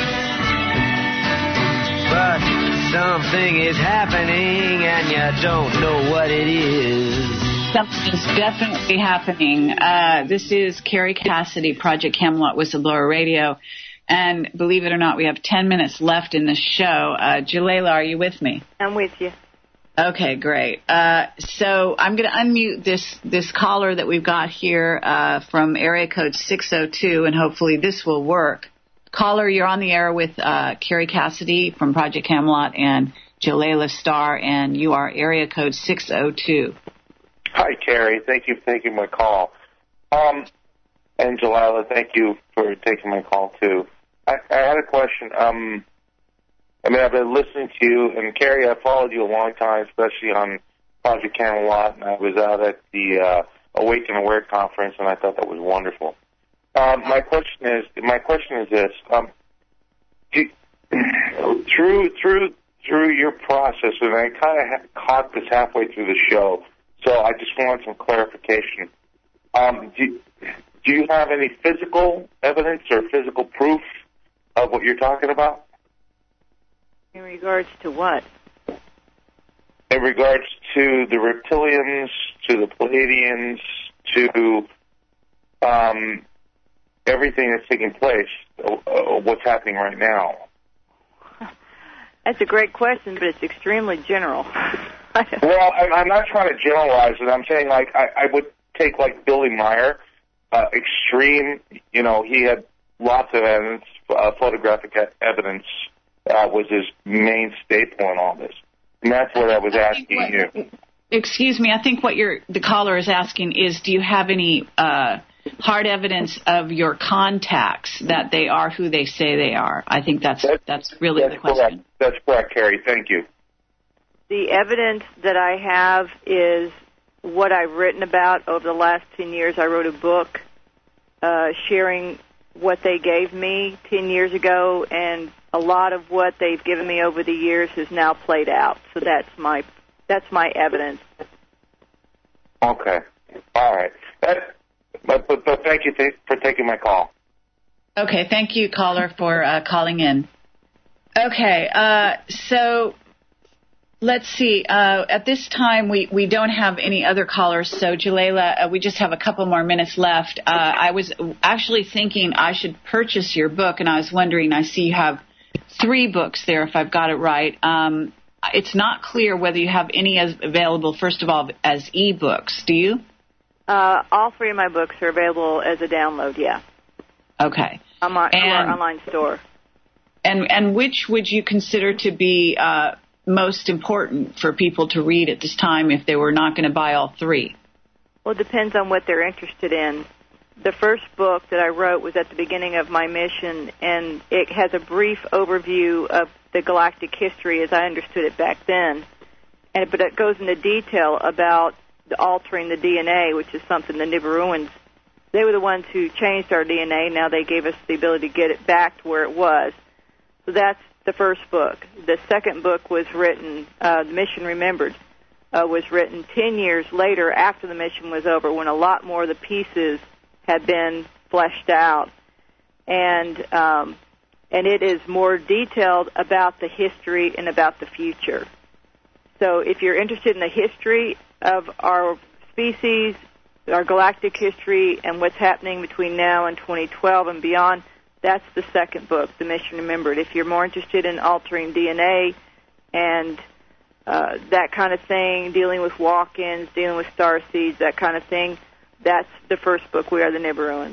But something is happening and you don't know what it is. Something is definitely happening. Uh, this is Carrie Cassidy, Project Camelot Whistleblower Radio. And believe it or not, we have ten minutes left in the show. Uh, Jalela, are you with me? I'm with you. Okay, great. Uh, so I'm going to unmute this this caller that we've got here uh, from area code six oh two, and hopefully this will work. Caller, you're on the air with uh, Carrie Cassidy from Project Camelot and Jalela Starr, and you are area code six oh two. Hi, Carrie. Thank you for taking my call. Um, and Jalela, thank you for taking my call, too. I, I had a question. Um, I mean, I've been listening to you, and Carrie, I followed you a long time, especially on Project Camelot, and I was out at the uh, Awake and Aware conference, and I thought that was wonderful. Um, my question is, my question is this: um, do, through through through your process, and I kind of ha- caught this halfway through the show, so I just want some clarification. Um, do, do you have any physical evidence or physical proof of what you're talking about? In regards to what? In regards to the reptilians, to the Pleiadians, to um, everything that's taking place, uh, what's happening right now? That's a great question, but it's extremely general. Well, I, I'm not trying to generalize it. I'm saying, like, I, I would take, like, Billy Meyer, uh, extreme, you know, he had lots of evidence, uh, photographic evidence uh, was his main staple in all this. And that's what I was asking what, you. Excuse me, I think what you're, the caller is asking is, do you have any uh, hard evidence of your contacts that they are who they say they are? I think that's that's, that's really that's the question. Correct. That's correct, Carrie. Thank you. The evidence that I have is what I've written about over the last ten years. I wrote a book uh, sharing what they gave me ten years ago, and a lot of what they've given me over the years has now played out. So that's my that's my evidence. Okay. All right. That, but, but, but thank you th- for taking my call. Okay. Thank you, caller, for uh, calling in. Okay. Uh, so let's see. Uh, at this time, we, we don't have any other callers. So, Jalela, uh, we just have a couple more minutes left. Uh, I was actually thinking I should purchase your book, and I was wondering, I see you have three books there, if I've got it right. Um, it's not clear whether you have any as available, first of all, as e-books. Do you? Uh, all three of my books are available as a download, yeah. Okay. On my and, online store. And and which would you consider to be uh, most important for people to read at this time if they were not going to buy all three? Well, it depends on what they're interested in. The first book that I wrote was at the beginning of my mission, and it has a brief overview of the galactic history as I understood it back then. And but it goes into detail about the altering the D N A, which is something the Nibiruans, they were the ones who changed our D N A. Now they gave us the ability to get it back to where it was. So that's the first book. The second book was written, uh, The Mission Remembered, uh, was written ten years later after the mission was over, when a lot more of the pieces had been fleshed out. And um, and it is more detailed about the history and about the future. So if you're interested in the history of our species, our galactic history, and what's happening between now and twenty twelve and beyond, that's the second book, The Mission Remembered. If you're more interested in altering D N A and uh, that kind of thing, dealing with walk-ins, dealing with star seeds, that kind of thing, that's the first book, We Are the Nibiruans.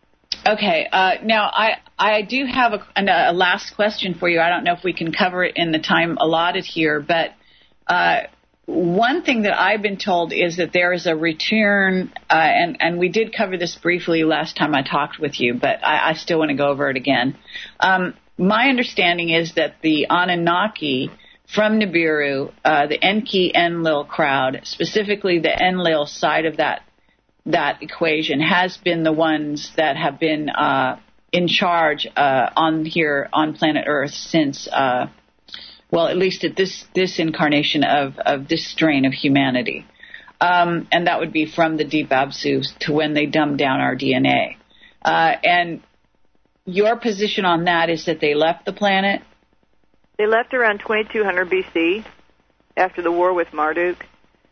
Okay. Uh, now, I, I do have a, a last question for you. I don't know if we can cover it in the time allotted here, but uh, one thing that I've been told is that there is a return, uh, and, and we did cover this briefly last time I talked with you, but I, I still want to go over it again. Um, my understanding is that the Anunnaki from Nibiru, uh, the Enki-Enlil crowd, specifically the Enlil side of that that equation, has been the ones that have been uh, in charge uh, on here on planet Earth since, uh, well, at least at this this incarnation of, of this strain of humanity. Um, and that would be from the Deep Absu to when they dumbed down our D N A. Uh, and your position on that is that they left the planet? They left around twenty-two hundred B C after the war with Marduk.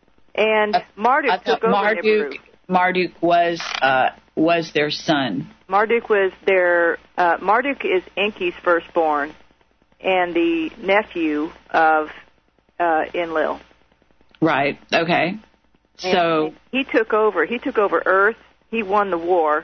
And Marduk took over Marduk, Nibiru. Marduk was uh, was their son. Marduk was their uh, Marduk is Enki's firstborn and the nephew of uh, Enlil. Right. Okay. So and he took over. He took over Earth. He won the war.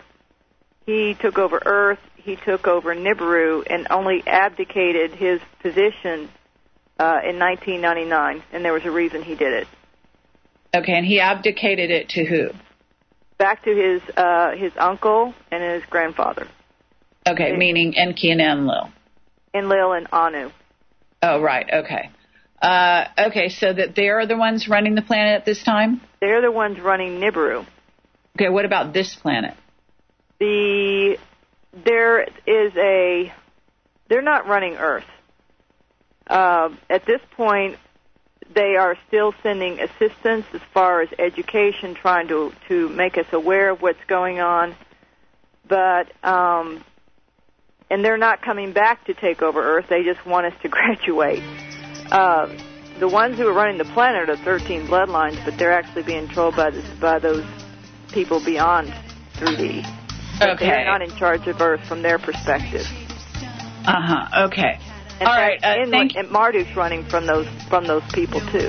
He took over Earth. He took over Nibiru and only abdicated his position uh, in nineteen ninety-nine. And there was a reason he did it. Okay. And he abdicated it to who? Back to his uh, his uncle and his grandfather. Okay, and, meaning Enki and Enlil. Enlil and Anu. Oh, right. Okay. Uh, okay, so that they're the ones running the planet at this time? They're the ones running Nibiru. Okay, what about this planet? The there is a they're not running Earth. Uh, at this point, they are still sending assistance as far as education, trying to, to make us aware of what's going on. But, um, and they're not coming back to take over Earth. They just want us to graduate. Uh, the ones who are running the planet are thirteen bloodlines, but they're actually being controlled by, this, by those people beyond three D. But Okay. they're not in charge of Earth from their perspective. Uh-huh, okay. In All fact, right, uh, and, thank and Marduk's running from those from those people too.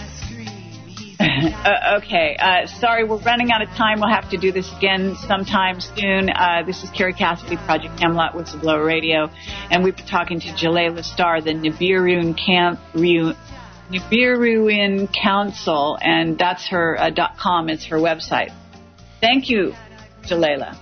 uh, okay, uh, sorry, we're running out of time. We'll have to do this again sometime soon. Uh, this is Carrie Cassidy, Project Camelot, Whistleblower Radio, and we've been talking to Jalailah Starr, the Nibiruin Camp Nibiruin Council, and that's her uh, dot com. It's her website. Thank you, Jalailah.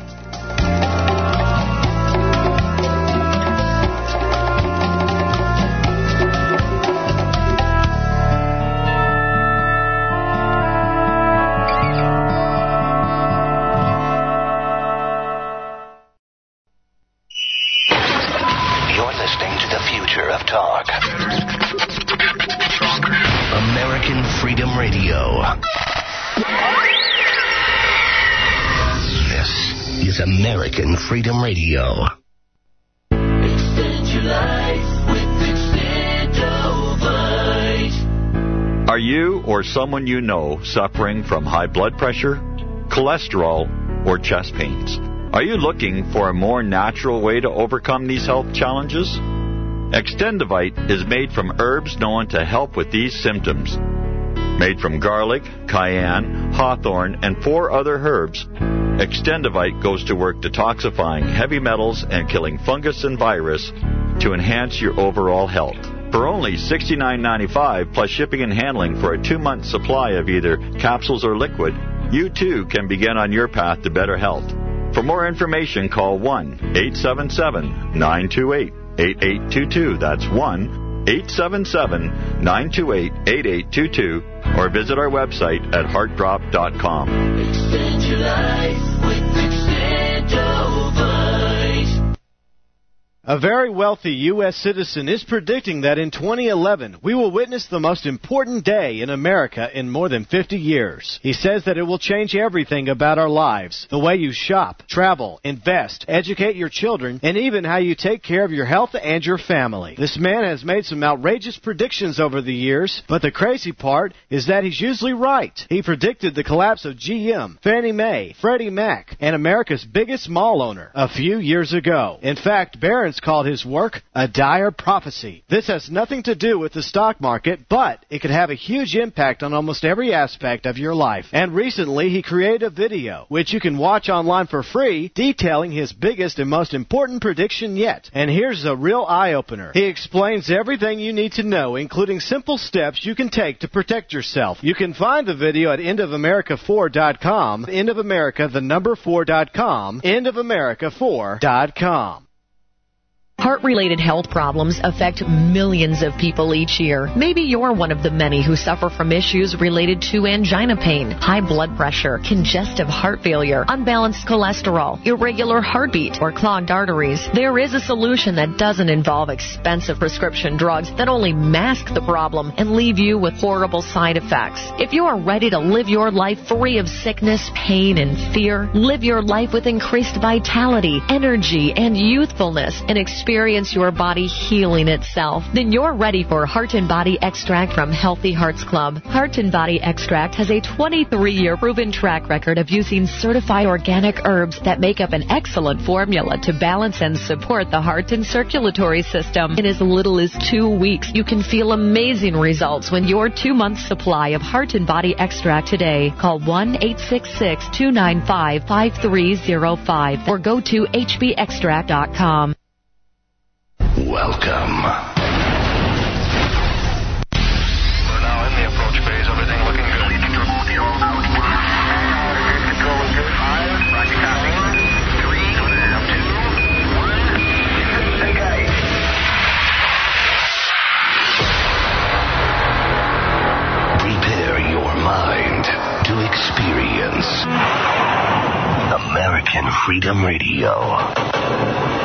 You're listening to the future of talk. American Freedom Radio. This is American Freedom Radio. Extend your life with Extendovite. Are you or someone you know suffering from high blood pressure, cholesterol, or chest pains? Are you looking for a more natural way to overcome these health challenges? Extendovite is made from herbs known to help with these symptoms. Made from garlic, cayenne, hawthorn, and four other herbs, Extendovite goes to work detoxifying heavy metals and killing fungus and virus to enhance your overall health. For only sixty-nine ninety-five plus shipping and handling for a two-month supply of either capsules or liquid, you too can begin on your path to better health. For more information, call one eight seven seven, nine two eight, eight eight two two. That's one eight seven seven, nine two eight, eight eight two two, or visit our website at heart drop dot com. Extend your life with Extendovite. A very wealthy U S citizen is predicting that in twenty eleven, we will witness the most important day in America in more than fifty years. He says that it will change everything about our lives, the way you shop, travel, invest, educate your children, and even how you take care of your health and your family. This man has made some outrageous predictions over the years, but the crazy part is that he's usually right. He predicted the collapse of G M, Fannie Mae, Freddie Mac, and America's biggest mall owner a few years ago. In fact, Barron's called his work a dire prophecy. This has nothing to do with the stock market, but it could have a huge impact on almost every aspect of your life. And recently, he created a video, which you can watch online for free, detailing his biggest and most important prediction yet. And here's a real eye-opener. He explains everything you need to know, including simple steps you can take to protect yourself. You can find the video at end of america four dot com, End of America, the number four dot com, end of america four dot com. Heart-related health problems affect millions of people each year. Maybe you're one of the many who suffer from issues related to angina pain, high blood pressure, congestive heart failure, unbalanced cholesterol, irregular heartbeat, or clogged arteries. There is a solution that doesn't involve expensive prescription drugs that only mask the problem and leave you with horrible side effects. If you are ready to live your life free of sickness, pain, and fear, live your life with increased vitality, energy, and youthfulness, and experience Experience your body healing itself, then you're ready for Heart and Body Extract from Healthy Hearts Club. Heart and Body Extract has a twenty-three year proven track record of using certified organic herbs that make up an excellent formula to balance and support the heart and circulatory system. In as little as two weeks, you can feel amazing results when your two-month supply of Heart and Body Extract today. Call one eight six six, two nine five, five three zero five or go to h b extract dot com. Welcome. We're now in the approach phase. Everything looking good. Control is good. Five. Roger, copy. Three. Two. One. Okay. Prepare your mind to experience Freedom Radio.